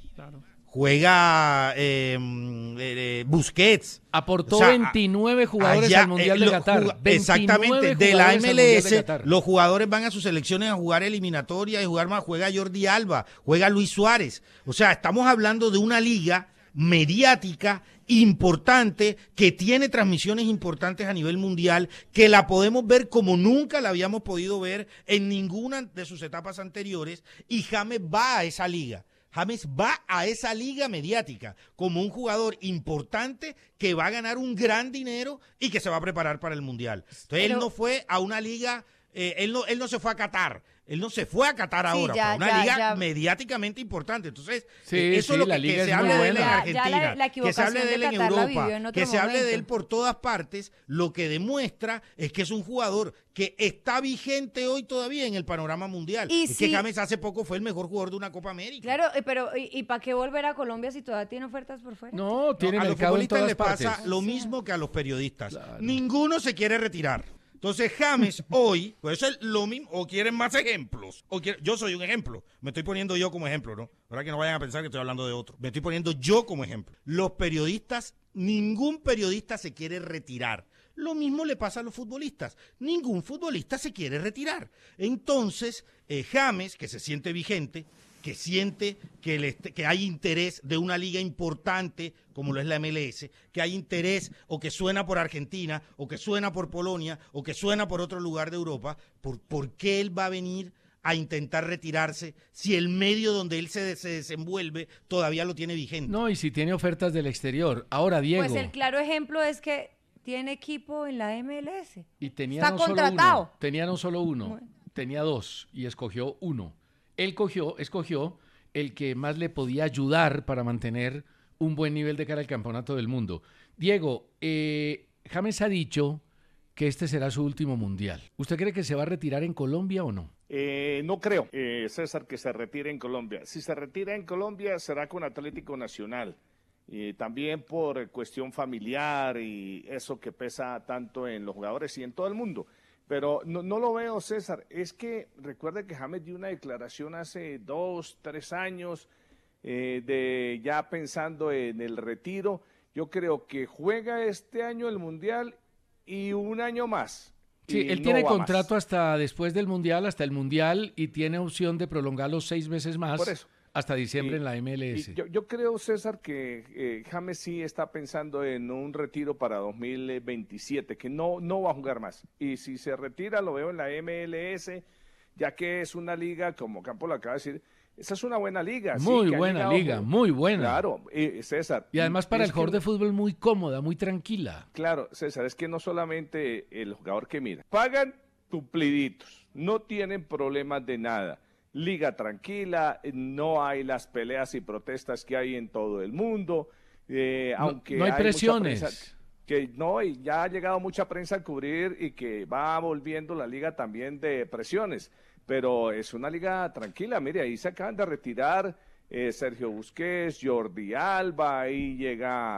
Juega eh, eh, Busquets. Aportó O sea, veintinueve jugadores allá, al Mundial eh, de lo Qatar. juga- veintinueve Exactamente, de la jugadores al M L Mundial de S, Qatar. los jugadores van a sus selecciones a jugar eliminatoria y jugar más. Juega Jordi Alba, juega Luis Suárez. O sea, estamos hablando de una liga mediática importante, que tiene transmisiones importantes a nivel mundial, que la podemos ver como nunca la habíamos podido ver en ninguna de sus etapas anteriores, y James va a esa liga. James va a esa liga mediática como un jugador importante que va a ganar un gran dinero y que se va a preparar para el Mundial. Entonces él Pero- no fue a una liga, eh, él, no, él no se fue a Qatar, él no se fue a Qatar Sí, ahora, ya, fue una ya, liga ya. mediáticamente importante. Entonces, Sí, eh, eso sí, es lo la que, liga que es se muy hable de él en buena. Ya- ya Argentina, la- la que se hable de él en equivocación de Qatar la Europa, vivió en otro que se hable de él momento. por todas partes, lo que demuestra es que es un jugador que está vigente hoy todavía en el panorama mundial. Y es sí- que James hace poco fue el mejor jugador de una Copa América. Claro, eh, pero ¿y, y para qué volver a Colombia si todavía tiene ofertas por fuera? No, tiene No, a los mercado en futbolistas todas les pasa partes. lo O sea. mismo que a los periodistas. Claro. Ninguno se quiere retirar. Entonces James hoy, por eso es lo mismo, o quieren más ejemplos, o quieren- yo soy un ejemplo, me estoy poniendo yo como ejemplo, ¿no? Ahora que no vayan a pensar que estoy hablando de otro, me estoy poniendo yo como ejemplo. Los periodistas, ningún periodista se quiere retirar. Lo mismo le pasa a los futbolistas, ningún futbolista se quiere retirar. Entonces, eh, James, que se siente vigente, que siente que, le est- que hay interés de una liga importante como lo es la M L S, que hay interés o que suena por Argentina, o que suena por Polonia, o que suena por otro lugar de Europa, ¿por, por qué él va a venir a intentar retirarse si el medio donde él se, se desenvuelve todavía lo tiene vigente? No, y si tiene ofertas del exterior. Ahora, Diego, Pues el claro ejemplo es que tiene equipo en la M L S. y tenía está no solo contratado. uno, tenía no solo uno, Bueno. tenía dos y escogió uno. Él cogió, escogió el que más le podía ayudar para mantener un buen nivel de cara al campeonato del mundo. Diego, eh, James ha dicho que este será su último mundial. ¿Usted cree que se va a retirar en Colombia o no? Eh, no creo, eh, César, que se retire en Colombia. Si se retira en Colombia será con Atlético Nacional. Y también por cuestión familiar y eso que pesa tanto en los jugadores y en todo el mundo. Pero no, no lo veo, César. Es que recuerde que James dio una declaración hace dos, tres años eh, de ya pensando en el retiro. Yo creo que juega este año el Mundial y un año más. Sí, y él no tiene va contrato más. hasta después del mundial, hasta el mundial, y tiene opción de prolongarlo seis meses más Por eso. hasta diciembre Y- en la M L S. Y yo, yo creo, César, que eh, James sí está pensando en un retiro para dos mil veintisiete, que no, no va a jugar más. Y si se retira, lo veo en la M L S, ya que es una liga, como Campo lo acaba de decir, esa es una buena liga. sí, Muy que ha buena llegado- liga, muy buena. Claro, eh, César. Y además para es el jugador que- de fútbol muy cómoda, muy tranquila. Claro, César, es que no solamente el jugador que mira, pagan cumpliditos, no tienen problemas de nada. Liga tranquila, no hay las peleas y protestas que hay en todo el mundo, eh, No- aunque no hay mucha presiones. prensa que no, y ya ha llegado mucha prensa a cubrir y que va volviendo la liga también de presiones, pero es una liga tranquila. Mire, ahí se acaban de retirar eh, Sergio Busquets, Jordi Alba, ahí llega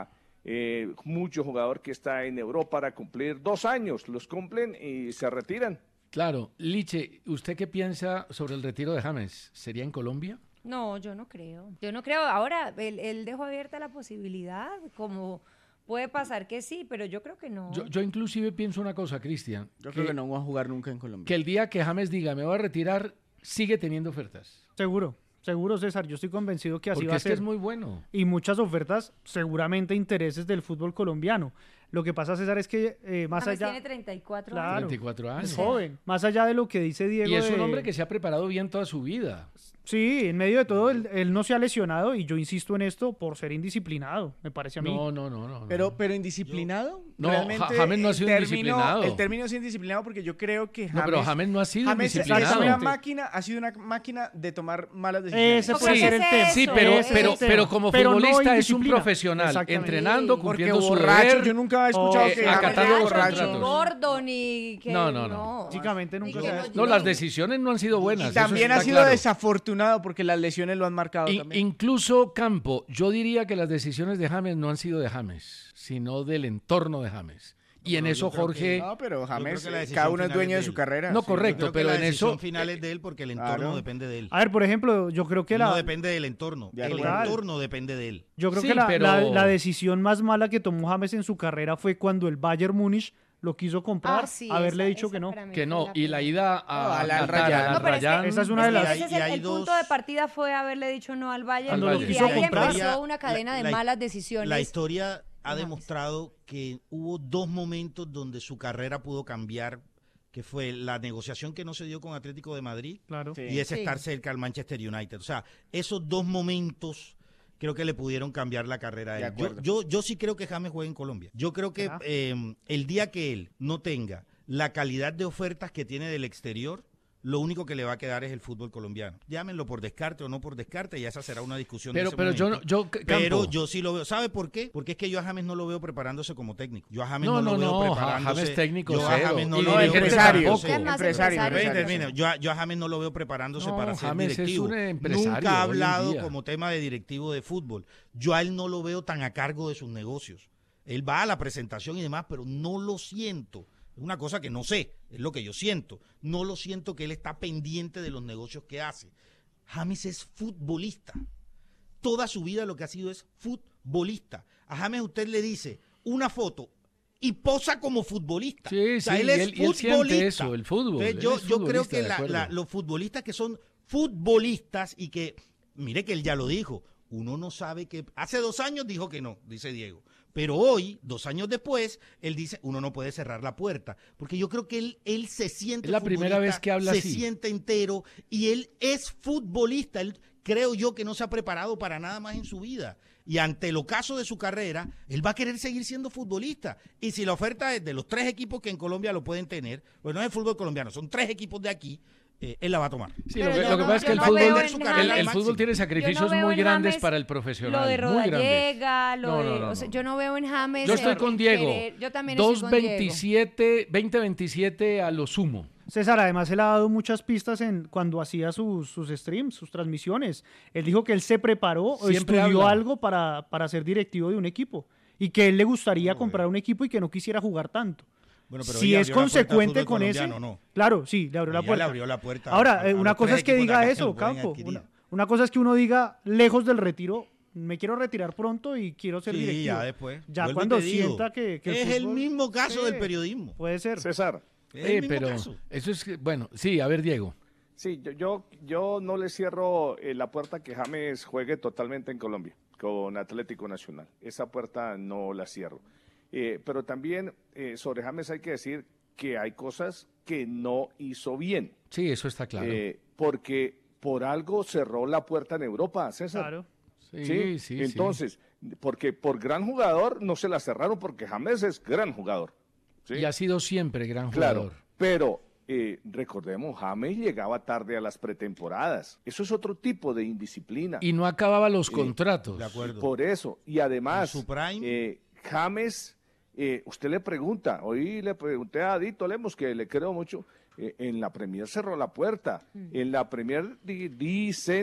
eh, mucho jugador que está en Europa para cumplir dos años, los cumplen y se retiran. Claro. Liche, ¿usted qué piensa sobre el retiro de James? ¿Sería en Colombia? No, yo no creo. Yo no creo. Ahora, él, él dejó abierta la posibilidad, como puede pasar que sí, pero yo creo que no. Yo, yo inclusive pienso una cosa, Cristian. Yo creo que no va a jugar nunca en Colombia. Que el día que James diga, me voy a retirar, sigue teniendo ofertas. Seguro, seguro, César. Yo estoy convencido que así Porque va a es ser. que es muy bueno. Y muchas ofertas, seguramente intereses del fútbol colombiano. Lo que pasa, César, es que eh, más James allá... tiene treinta y cuatro Claro. años. treinta y cuatro años. Es joven. Más allá de lo que dice Diego... Y es un de- hombre que se ha preparado bien toda su vida. Sí, en medio de todo, él, él no se ha lesionado y yo insisto en esto por ser indisciplinado, me parece a mí. No, no, no, no. Pero, pero indisciplinado. No, realmente Ja- James no ha el sido término- indisciplinado. El término es indisciplinado porque yo creo que James. No, pero James no ha sido James ha sido indisciplinado. una máquina, ha sido una máquina de tomar malas decisiones. Ese No, puede pero ser ¿qué el es tema. eso? Sí, pero, Ese pero, es el pero tema. como Pero no futbolista es un indisciplina. profesional, Exactamente. entrenando, Porque cumpliendo su borracho, deber. yo nunca he escuchado Oh, que eh, James acatando sea los borracho. contratos. Ni gordo, ni que... No, no, no. Básicamente Ni nunca que se ha- No, las decisiones no han sido buenas. Y eso también está ha sido claro. desafortunado porque las lesiones lo han marcado In- también. incluso Campo, yo diría que las decisiones de James no han sido de James, sino del entorno de James. Y en Pero eso yo creo Jorge... No, pero Yo James, creo que la eh, decisión cada uno es final dueño es de de su él. carrera. No, Sí. correcto. Yo creo que pero la en decisión eso- final es de él porque el entorno Claro. depende de él. A ver, por ejemplo, yo creo que la, No depende del entorno. De El acuerdo. entorno depende de él. yo creo Sí, que la, pero- la- la decisión más mala que tomó James en su carrera fue cuando el Bayern Múnich lo quiso comprar, Ah, sí, haberle esa- dicho esa que no. para mí Que fue no, la y la peor. ida No, a, al Al Qatar, Rayyan. al No, pero es que- Rayyan, Esa es una de Es las- que ese es y el, hay el dos- punto de partida fue haberle dicho no al Bayern Al Bayern. y Quiso ahí comprar. empezó una cadena de La- la- malas decisiones. La historia ha James. demostrado que hubo dos momentos donde su carrera pudo cambiar, que fue la negociación que no se dio con Atlético de Madrid Claro. Sí. y ese Sí. estar cerca al Manchester United. O sea, esos dos momentos creo que le pudieron cambiar la carrera a De él. Yo, acuerdo. yo, yo sí creo que James juegue en Colombia. Yo creo que ¿Será? eh, el día que él no tenga la calidad de ofertas que tiene del exterior, lo único que le va a quedar es el fútbol colombiano. Llámenlo por descarte o no por descarte, y esa será una discusión. de Pero, ese pero yo, no- momento. yo, C- Pero Campo, yo sí lo veo. ¿Sabe por qué? Porque es que yo a James no lo veo preparándose como técnico. Yo a James No, no, no, lo veo no, Ja- preparándose. James técnico yo a cero. James no Y lo no, veo empresario. preparándose. ¿Qué más Empresario, empresario? Ven, empresario. termina. Yo, a- yo a James no lo veo preparándose No, para ser James es directivo. un empresario Nunca ha hoy en hablado día. como tema de directivo de fútbol. Yo a él no lo veo tan a cargo de sus negocios. Él va a la presentación y demás, pero no lo siento. Es una cosa que no sé, es lo que yo siento. No lo siento que él está pendiente de los negocios que hace. James es futbolista. Toda su vida lo que ha sido es futbolista. A James usted le dice una foto y posa como futbolista. Sí, O sea, sí, él y es él- y él siente futbolista. eso, el fútbol. Entonces, Él yo, es yo creo futbolista, que de la- acuerdo. la- los futbolistas que son futbolistas y que, mire que él ya lo dijo, uno no sabe que, hace dos años dijo que no, dice Diego, pero hoy, dos años después, él dice, uno no puede cerrar la puerta, porque yo creo que él, él se siente Es la primera futbolista, vez que habla se así. siente entero y él es futbolista, él creo yo que no se ha preparado para nada más en su vida. Y ante el ocaso de su carrera, él va a querer seguir siendo futbolista. Y si la oferta es de los tres equipos que en Colombia lo pueden tener, pues no es el fútbol colombiano, son tres equipos de aquí, eh, él la va a tomar. Sí, Pero lo que, yo lo que no- pasa es yo que el no fútbol, veo en el, James- el al fútbol máximo. tiene Yo sacrificios no veo muy en grandes James para el profesional. Lo de muy grandes. Rodallega, lo No, de, no, no, o sea, no. yo no veo en James. Yo estoy el con Diego. querer- yo también estoy dos con Diego. veintisiete, veinte veintisiete a lo sumo. César, además él ha dado muchas pistas en cuando hacía sus, sus streams, sus transmisiones. Él dijo que él se preparó o Siempre estudió habla. algo para, para ser directivo de un equipo y que él le gustaría comprar un equipo y que no quisiera jugar tanto. Bueno, pero Si ella es abrió la puerta al consecuente fútbol con ese, colombiano, ¿no? claro, sí, le abrió la Ella puerta. le abrió la puerta Ahora, a- eh, a una los cosa tres es que equipos de diga acá que eso, lo pueden Campo. adquirir. Una, una cosa es que uno diga lejos del retiro, me quiero retirar pronto y quiero ser Sí, directivo. ya después. Ya Vuelvo y cuando te digo, sienta que, que es el fútbol- mismo caso Sí, del periodismo. Puede ser. César, Es el Eh, mismo pero caso. eso es que, bueno, sí, a ver, Diego. sí, yo, yo, yo no le cierro eh, la puerta que James juegue totalmente en Colombia con Atlético Nacional. Esa puerta no la cierro. Eh, pero también eh, sobre James hay que decir que hay cosas que no hizo bien. Sí, eso está claro. Eh, porque por algo cerró la puerta en Europa, César. Claro. sí, ¿sí? sí, sí. Entonces, porque por gran jugador no se la cerraron porque James es gran jugador. ¿sí? Y ha sido siempre gran Claro, jugador. pero eh, recordemos, James llegaba tarde a las pretemporadas. Eso es otro tipo de indisciplina. Y no acababa los Sí, contratos. de acuerdo. Por eso, y además, En su prime. eh, James, eh, usted le pregunta, hoy le pregunté a Adito Lemos, que le creo mucho, eh, en la Premier cerró la puerta. En la Premier di- dicen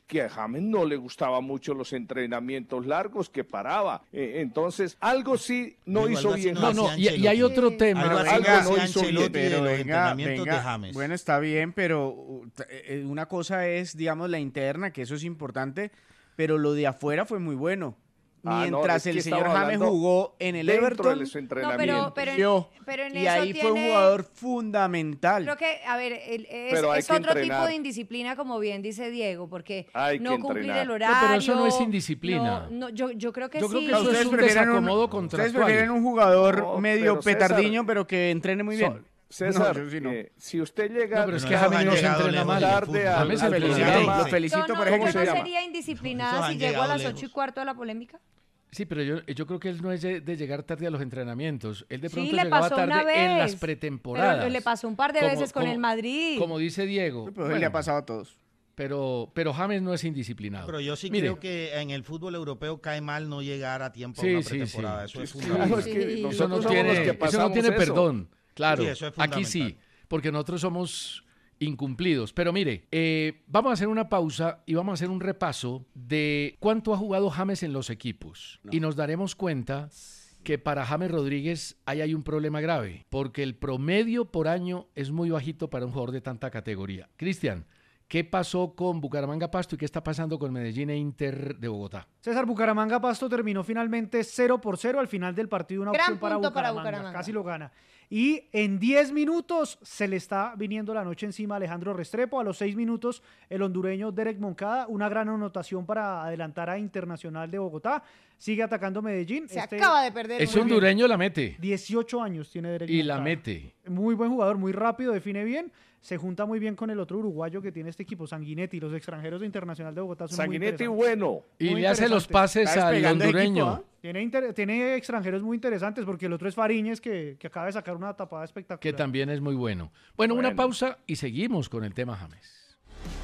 que a James no le gustaba mucho los entrenamientos largos, que paraba. Eh, entonces, algo sí no Digo, hizo algo así bien. no No, hacía no, y, y hay Ancelotti. otro Sí. tema. Algo así algo que no hacía hizo bien. Ancelotti de Pero los venga, entrenamientos venga, de James. bueno, está bien, pero uh, t- eh, una cosa es, digamos, la interna, que eso es importante, pero lo de afuera fue muy bueno. Ah, no, Mientras es que el señor estamos James hablando jugó en el dentro Everton, de los No, entrenamientos. pero, pero, en, yo, pero en y eso ahí fue un tiene- jugador fundamental. Creo que, a ver, el- es, Pero hay es que otro tipo entrenar. de indisciplina, como bien dice Diego, porque Hay no que cumplir entrenar. el No, horario. pero eso no es indisciplina. No, no, yo, yo creo que Yo sí. creo que eso Ustedes es un prefieren un- desacomodo Ustedes contractual. prefieren un jugador No, medio pero César, petardiño, pero que entrene muy bien. So- César, No, yo sí no. eh, si usted llega No, pero es Pero que esos James han no se llegado entrena lejos mal. del tarde fútbol. a- James al se felicito, entrena programa. lo felicito Yo no, por yo ¿Cómo no se llama? sería indisciplinada Esos si han llego a llegado las lejos. ocho y cuarto a la polémica. Sí, pero yo, yo creo que él no es de, de llegar tarde a los entrenamientos. Él de Sí, pronto le llegaba pasó tarde una vez. en las Pero pretemporadas. le pasó un par de Como- veces con como- el Madrid. Como dice Diego. Pero le bueno, ha pasado a todos. pero, pero James no es indisciplinado. Pero yo sí Mire, creo que en el fútbol europeo cae mal no llegar a tiempo Sí, a una sí, pretemporada. sí. Eso es Sí, fundamental. claro, es que Sí. Eso no nosotros somos los tiene, que eso no pasamos tiene eso. perdón. Claro, Sí, eso es aquí sí, fundamental. porque nosotros somos incumplidos. Pero mire, eh, vamos a hacer una pausa y vamos a hacer un repaso de cuánto ha jugado James en los equipos. Y nos daremos cuenta que para James Rodríguez ahí hay un problema grave, porque el promedio por año es muy bajito para un jugador de tanta categoría. Cristian, ¿qué pasó con Bucaramanga Pasto y qué está pasando con Medellín e Inter de Bogotá? César, Bucaramanga Pasto terminó finalmente cero por cero al final del partido, una Gran opción para punto para Bucaramanga, Bucaramanga. casi lo gana. Y en diez minutos se le está viniendo la noche encima a Alejandro Restrepo. A los seis minutos, el hondureño Derek Moncada, una gran anotación para adelantar a Internacional de Bogotá. Sigue atacando Medellín. Se Este, acaba de perder. Ese muy bien. hondureño la mete dieciocho años tiene Derek y la Moncada. mete. Muy buen jugador, muy rápido, define bien. Se junta muy bien con el otro uruguayo que tiene este equipo, Sanguinetti. Los extranjeros de Internacional de Bogotá son muy Sanguinetti interesantes. bueno. Y Muy le hace los interesante. pases Está al despegando ese hondureño. equipo, ¿ah? Tiene, inter- tiene extranjeros muy interesantes porque el otro es Fariñez que, que acaba de sacar una tapada espectacular. Que también es muy bueno. Bueno, una Bueno. pausa y seguimos con el tema James.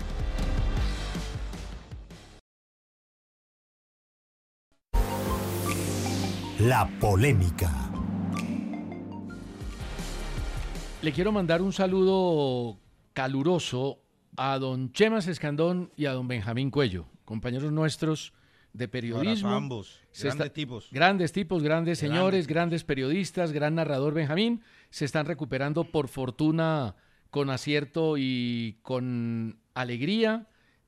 La polémica. Le quiero mandar un saludo caluroso a don Chemas Escandón y a don Benjamín Cuello, compañeros nuestros de periodismo. Abrazo a ambos, Se grandes está- tipos. Grandes tipos, grandes Grandes señores, tipos. grandes periodistas, gran narrador Benjamín. Se están recuperando por fortuna, con acierto y con alegría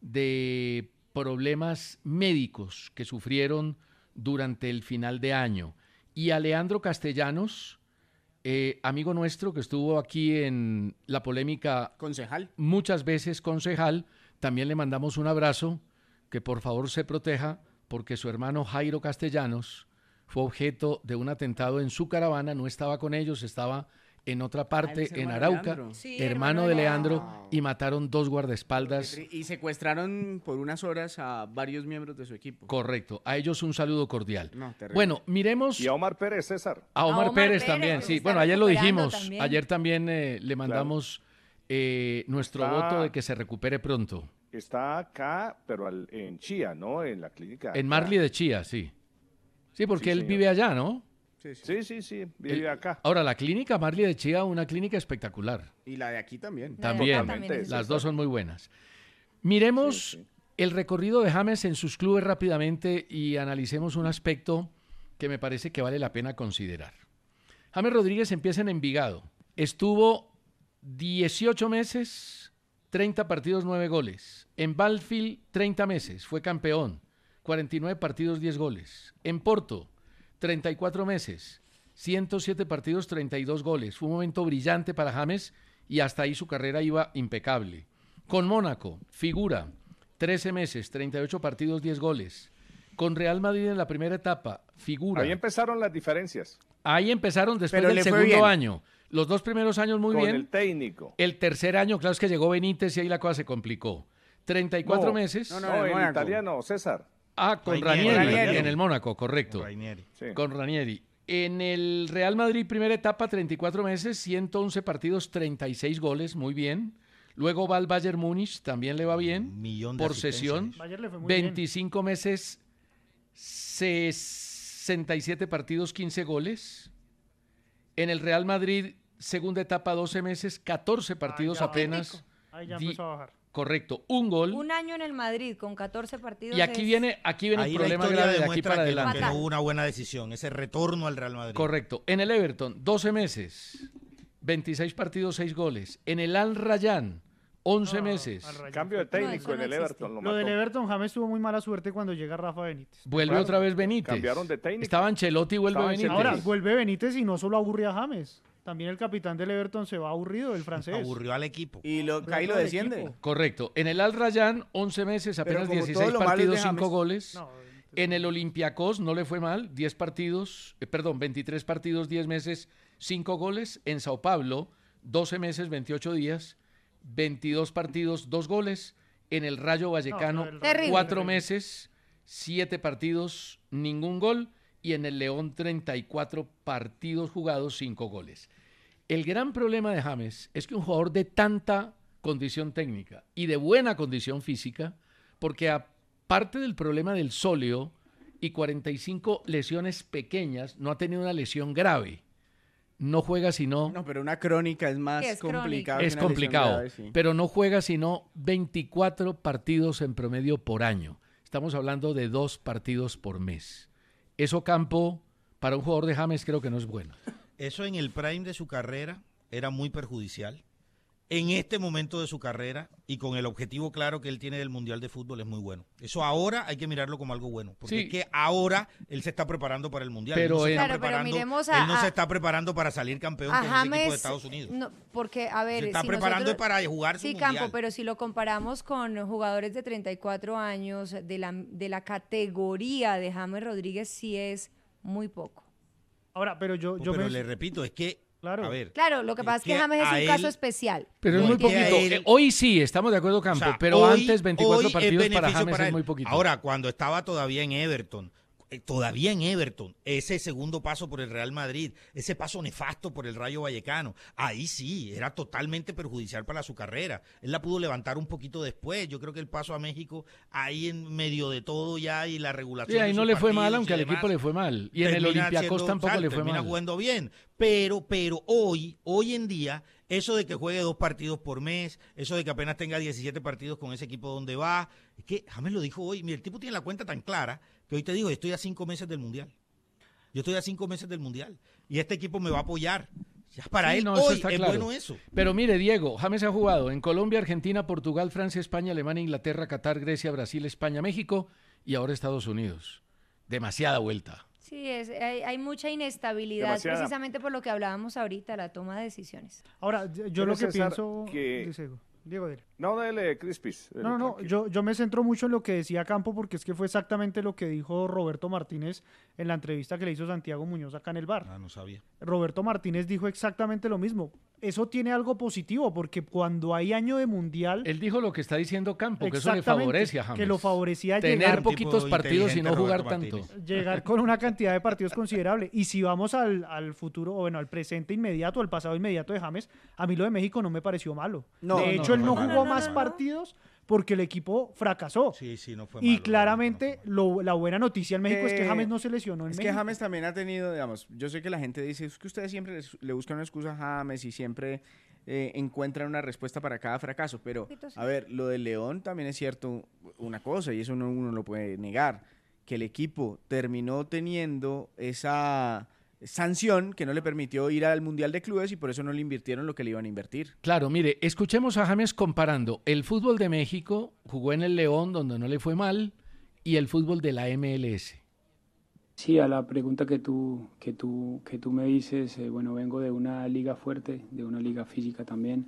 de problemas médicos que sufrieron durante el final de año. Y a Leandro Castellanos, eh, amigo nuestro que estuvo aquí en la polémica Concejal. muchas veces concejal, también le mandamos un abrazo, que por favor se proteja, porque su hermano Jairo Castellanos fue objeto de un atentado en su caravana, no estaba con ellos, estaba en otra parte, es en hermano de Arauca, Leandro. Sí, hermano hermano de de Leandro, Leandro. y mataron dos guardaespaldas. Y secuestraron por unas horas a varios miembros de su equipo. Correcto, a ellos un saludo cordial. No, terrible. Bueno, miremos Y a Omar Pérez, César. a Omar, A Omar Pérez, Pérez, también, que sí. se está Bueno, ayer lo recuperando dijimos, también. ayer también eh, le mandamos eh, nuestro Está- voto de que se recupere pronto. Está acá, pero al- en Chía, ¿no? En la clínica. En acá. Marley de Chía, sí. Sí, porque Sí, él señor. vive allá, ¿no? Sí, sí. Sí, sí, sí, vive El- acá. Ahora, la clínica Marley de Chía, una clínica espectacular. Y la de aquí también. La de También, acá también es- las dos son muy buenas. Miremos Sí, sí. el recorrido de James en sus clubes rápidamente y analicemos un aspecto que me parece que vale la pena considerar. James Rodríguez empieza en Envigado. Estuvo dieciocho meses, treinta partidos, nueve goles. En Banfield, treinta meses, fue campeón. cuarenta y nueve partidos, diez goles. En Porto, treinta y cuatro meses, ciento siete partidos, treinta y dos goles. Fue un momento brillante para James y hasta ahí su carrera iba impecable. Con Mónaco, figura, trece meses, treinta y ocho partidos, diez goles. Con Real Madrid en la primera etapa, figura. Ahí empezaron las diferencias Ahí empezaron después Pero del le fue segundo bien. año. Los dos primeros años muy con bien. el técnico. El tercer año, claro, es que llegó Benítez y ahí la cosa se complicó. treinta y cuatro No, meses. no, No, en en Mónaco. italiano, César. Ah, con Ranieri, Ranieri, Ranieri. en el Mónaco, correcto. Rainieri. Sí. Con Ranieri. En el Real Madrid, primera etapa, treinta y cuatro meses, ciento once partidos, treinta y seis goles, muy bien. Luego va al Bayern Múnich, también le va bien. Un millón de por asistencias, sesión. dice. Bayer le fue muy bien. veinticinco meses, sesenta y siete partidos, quince goles. En el Real Madrid, segunda etapa, doce meses, catorce partidos ya. apenas. Ahí ya Di- empezó a bajar. Correcto, un gol. Un año en el Madrid con catorce partidos. Y aquí es... viene, aquí viene Ahí el la problema historia grave de aquí demuestra para que, adelante. que no hubo una buena decisión, ese retorno al Real Madrid. Correcto. En el Everton, doce meses, veintiséis partidos, seis goles. En el Al Rayyan, once No, meses. Al Rayyan. Cambio de técnico eso en no el existe. Everton. Lo, Lo del mató. Everton, James tuvo muy mala suerte cuando llega Rafa Benítez. Vuelve Claro, otra vez Benítez. cambiaron de técnico. Estaba Ancelotti y vuelve Estaba Benítez. Ancelotti. Ahora, vuelve Benítez y no solo aburre a James. También el capitán del Everton se va aburrido, el francés. Aburrió al equipo. Y lo, Pero ahí lo todo el desciende. equipo. Correcto. En el Al Rayyan, once meses, Pero apenas como todo dieciséis lo malo es de partidos, cinco James. goles. No, En el Olympiacos no le fue mal, diez partidos, eh, perdón, veintitrés partidos, diez meses, cinco goles. En Sao Paulo, doce meses, veintiocho días, veintidós partidos, dos goles. En el Rayo Vallecano, No, el Rayo- Terrible. cuatro meses, siete partidos, ningún gol. Y en el León, treinta y cuatro partidos jugados, cinco goles. El gran problema de James es que un jugador de tanta condición técnica y de buena condición física, porque aparte del problema del sóleo y cuarenta y cinco lesiones pequeñas, no ha tenido una lesión grave. No juega sino... No, pero una crónica es más Sí, es complicado. es complicado, pero no juega sino veinticuatro partidos en promedio por año. Estamos hablando de dos partidos por mes. Eso, Campo, para un jugador de James creo que no es bueno. Eso en el prime de su carrera era muy perjudicial. En este momento de su carrera y con el objetivo claro que él tiene del Mundial de Fútbol es muy bueno. Eso ahora hay que mirarlo como algo bueno, porque Sí. es que ahora él se está preparando para el Mundial. Pero él no se en- está Claro, pero preparando, miremos a- él no a- se está preparando para salir campeón A con ese equipo de James, Estados Unidos. no, porque, a ver, se está si preparando nosotros- para jugar su Sí, Mundial. Campo, pero si lo comparamos con jugadores de treinta y cuatro años, de la, de la categoría de James Rodríguez, sí es muy poco. Ahora, pero yo, yo pero me... le repito, es que, Claro. a ver, Claro, lo que Es pasa es que que James es a un él- caso especial. Pero es No, muy es que a poquito. él- Eh, Hoy sí, estamos de acuerdo, Campo, o sea, pero hoy- antes veinticuatro hoy es partidos para beneficio James es él. muy poquito. Ahora, cuando estaba todavía en Everton, eh, todavía en Everton, ese segundo paso por el Real Madrid, ese paso nefasto por el Rayo Vallecano, ahí sí, era totalmente perjudicial para su carrera. Él la pudo levantar un poquito después. Yo creo que el paso a México, ahí en medio de todo ya y la regulación. Sí, ahí de no sus le fue mal, partidos aunque y al demás, equipo le fue mal. Y en el termina Olympiacos siendo- tampoco sal, le fue termina mal. jugando bien. Pero, pero hoy, hoy en día, eso de que juegue dos partidos por mes, eso de que apenas tenga diecisiete partidos con ese equipo donde va, es que James lo dijo hoy. Mira, el tipo tiene la cuenta tan clara que hoy te digo, estoy a cinco meses del Mundial. Yo estoy a cinco meses del Mundial. Y este equipo me va a apoyar. Ya para Sí, él no, eso hoy está es claro. bueno eso. Pero mire, Diego, James ha jugado en Colombia, Argentina, Portugal, Francia, España, Alemania, Inglaterra, Qatar, Grecia, Brasil, España, México y ahora Estados Unidos. Demasiada vuelta. Sí, es, hay, hay mucha inestabilidad Demasiada. precisamente por lo que hablábamos ahorita, la toma de decisiones. Ahora, yo Pero, lo que César, pienso... que- Dice, Diego, dile. No, dale, Crispis. No, no, no, yo, yo me centro mucho en lo que decía Campo porque es que fue exactamente lo que dijo Roberto Martínez en la entrevista que le hizo Santiago Muñoz acá en el bar. Ah, no sabía. Roberto Martínez dijo exactamente lo mismo. Eso tiene algo positivo porque cuando hay año de mundial, Él dijo lo que está diciendo Campo, que eso le exactamente, favorece a James. que lo favorecía Tener llegar, poquitos tipo partidos y no inteligente, jugar Roberto tanto. Martínez. llegar con una cantidad de partidos considerable. Y si vamos al, al futuro, o bueno, al presente inmediato, al pasado inmediato de James, a mí lo de México no me pareció malo. No, de no, hecho, él no no fue jugó malo. más No, no, no. partidos porque el equipo fracasó. Sí, sí, no fue Y malo, claramente no fue malo. lo- la buena noticia en México es que Que- James no se lesionó en Es México. que James también ha tenido, digamos, yo sé que la gente dice, es que ustedes siempre les- le buscan una excusa a James y siempre eh, encuentran una respuesta para cada fracaso, pero Poquito sí. a ver, lo del León también es cierto una cosa y eso no uno lo puede negar, que el equipo terminó teniendo esa sanción que no le permitió ir al Mundial de Clubes y por eso no le invirtieron lo que le iban a invertir. Claro, mire, escuchemos a James comparando el fútbol de México, jugó en el León donde no le fue mal, y el fútbol de la M L S. Sí, a la pregunta que tú, que tú, que tú me dices, eh, bueno, vengo de una liga fuerte, de una liga física también.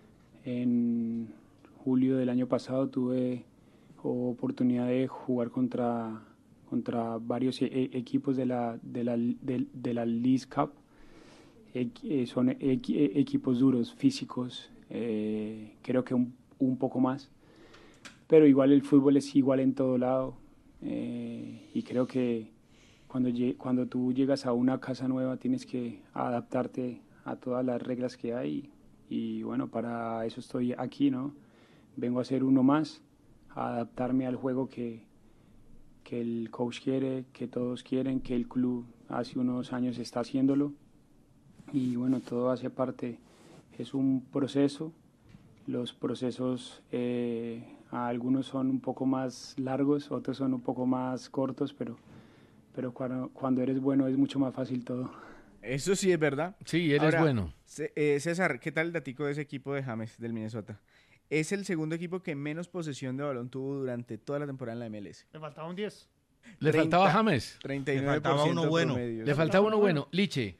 En julio del año pasado tuve oportunidad de jugar contra, contra varios e- e- equipos de la, de la, de, de la League Cup. Equ- eh, son equ- eh, equipos duros, físicos, eh, creo que un, un poco más. Pero igual el fútbol es igual en todo lado eh, y creo que cuando, lle- cuando tú llegas a una casa nueva tienes que adaptarte a todas las reglas que hay y bueno, para eso estoy aquí, ¿no? Vengo a ser uno más, a adaptarme al juego que, que el coach quiere, que todos quieren, que el club hace unos años está haciéndolo y bueno, todo hace parte, es un proceso los procesos, eh, algunos son un poco más largos, otros son un poco más cortos, pero, pero cuando, cuando eres bueno es mucho más fácil todo. Eso sí es verdad. Sí, eres Ahora, bueno. C- eh, César, ¿qué tal el datico de ese equipo de James del Minnesota? Es el segundo equipo que menos posesión de balón tuvo durante toda la temporada en la M L S. Le faltaba un diez. Le treinta, faltaba James. treinta y nueve por ciento Le faltaba uno bueno. promedio. Le faltaba uno bueno. Liche,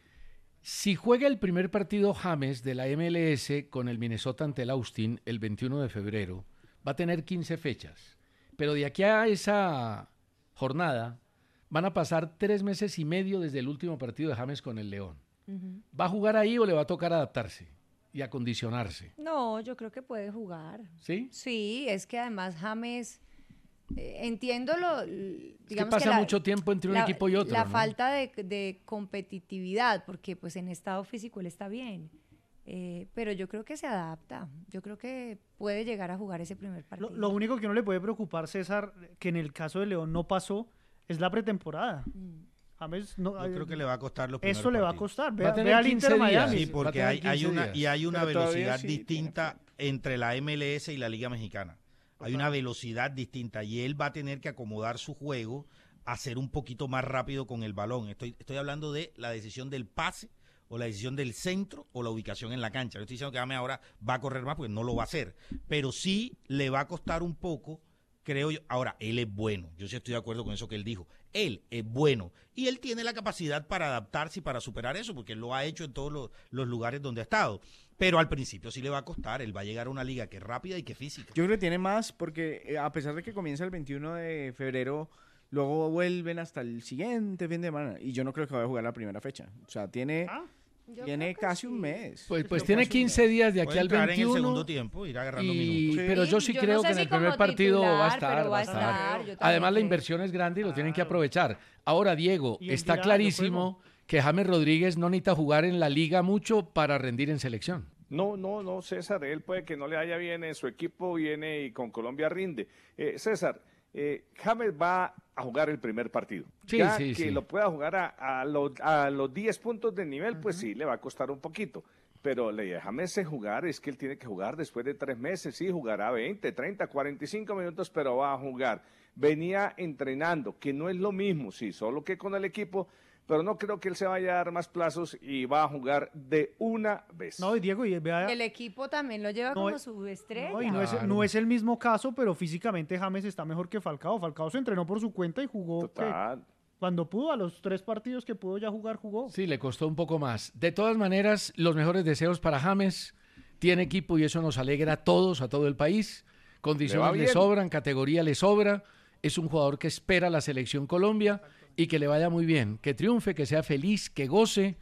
si juega el primer partido James de la M L S con el Minnesota ante el Austin el veintiuno de febrero, va a tener quince fechas. Pero de aquí a esa jornada van a pasar tres meses y medio desde el último partido de James con el León. Ujú. ¿Va a jugar ahí o le va a tocar adaptarse y acondicionarse? No, yo creo que puede jugar. ¿Sí? Sí, es que además James, eh, entiendo lo, l- Es que digamos pasa la- mucho tiempo entre un la- equipo y otro. La ¿no? falta de, de competitividad, porque pues en estado físico él está bien. Eh, pero yo creo que se adapta. Yo creo que puede llegar a jugar ese primer Lo, partido. lo único que uno le puede preocupar, César, que en el caso de León no pasó, es la pretemporada. Mm. James no, Yo creo que le va a costar los primeros eso le va a partidos. costar. Va Vea, a tener vea al quince Inter días. Miami. Sí, Va a porque tener hay, hay quince una días. y hay una Pero todavía velocidad sí tiene distinta entre la M L S y la Liga Mexicana. Hay una velocidad distinta y él va a tener que acomodar su juego a ser un poquito más rápido con el balón. Estoy, estoy hablando de la decisión del pase o la decisión del centro o la ubicación en la cancha. No estoy diciendo que James ahora va a correr más porque no lo va a hacer, pero sí le va a costar un poco, creo yo. Ahora, él es bueno, yo sí estoy de acuerdo con eso que él dijo. Él es bueno y él tiene la capacidad para adaptarse y para superar eso, porque él lo ha hecho en todos los, los lugares donde ha estado. Pero al principio sí le va a costar, él va a llegar a una liga que es rápida y que es física. Yo creo que tiene más porque eh, a pesar de que comienza el veintiuno de febrero, luego vuelven hasta el siguiente fin de semana y yo no creo que vaya a jugar la primera fecha. O sea, tiene, Ah, Yo tiene creo que casi sí. un mes. Pues, pues Yo tiene paso quince días de aquí Puede al entrar en el veintiuno. segundo tiempo, ir agarrando Y- minutos. Sí. Pero yo sí Yo no creo sé que en si el primer como partido va a titular, estar. pero va a estar. estar, yo también Además, la creo. inversión es grande y lo tienen que Claro. aprovechar. Ahora, Diego, Y el está día de clarísimo que James Rodríguez no necesita jugar en la liga mucho para rendir en selección. No, no, no, César, él puede que no le haya bien en su equipo, viene y con Colombia rinde. Eh, César, eh, James va a jugar el primer partido. Sí, ya sí, que sí. lo pueda jugar a, a los, a los diez puntos de nivel, pues sí, le va a costar un poquito. Pero le James jugar, es que él tiene que jugar después de tres meses, sí, jugará veinte, treinta, cuarenta y cinco minutos, pero va a jugar. Venía entrenando, que no es lo mismo, sí, solo que con el equipo, pero no creo que él se vaya a dar más plazos y va a jugar de una vez. no, y Diego, y vea, El equipo también lo lleva No como es- su estrella. no, y no es, Claro. no es el mismo caso, pero físicamente James está mejor que Falcao. Falcao se entrenó por su cuenta y jugó ¿qué? Total. Cuando pudo, a los tres partidos que pudo ya jugar, jugó. Sí, le costó un poco más. De todas maneras, los mejores deseos para James. Tiene equipo y eso nos alegra a todos, a todo el país. Condiciones le, bien. sobran, categoría le sobra. Es un jugador que espera la selección Colombia y que le vaya muy bien. Que triunfe, que sea feliz, que goce,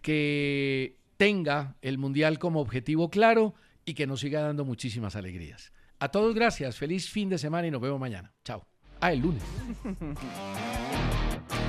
que tenga el Mundial como objetivo claro y que nos siga dando muchísimas alegrías. A todos gracias, feliz fin de semana y nos vemos mañana. Chao. Ah, el lunes.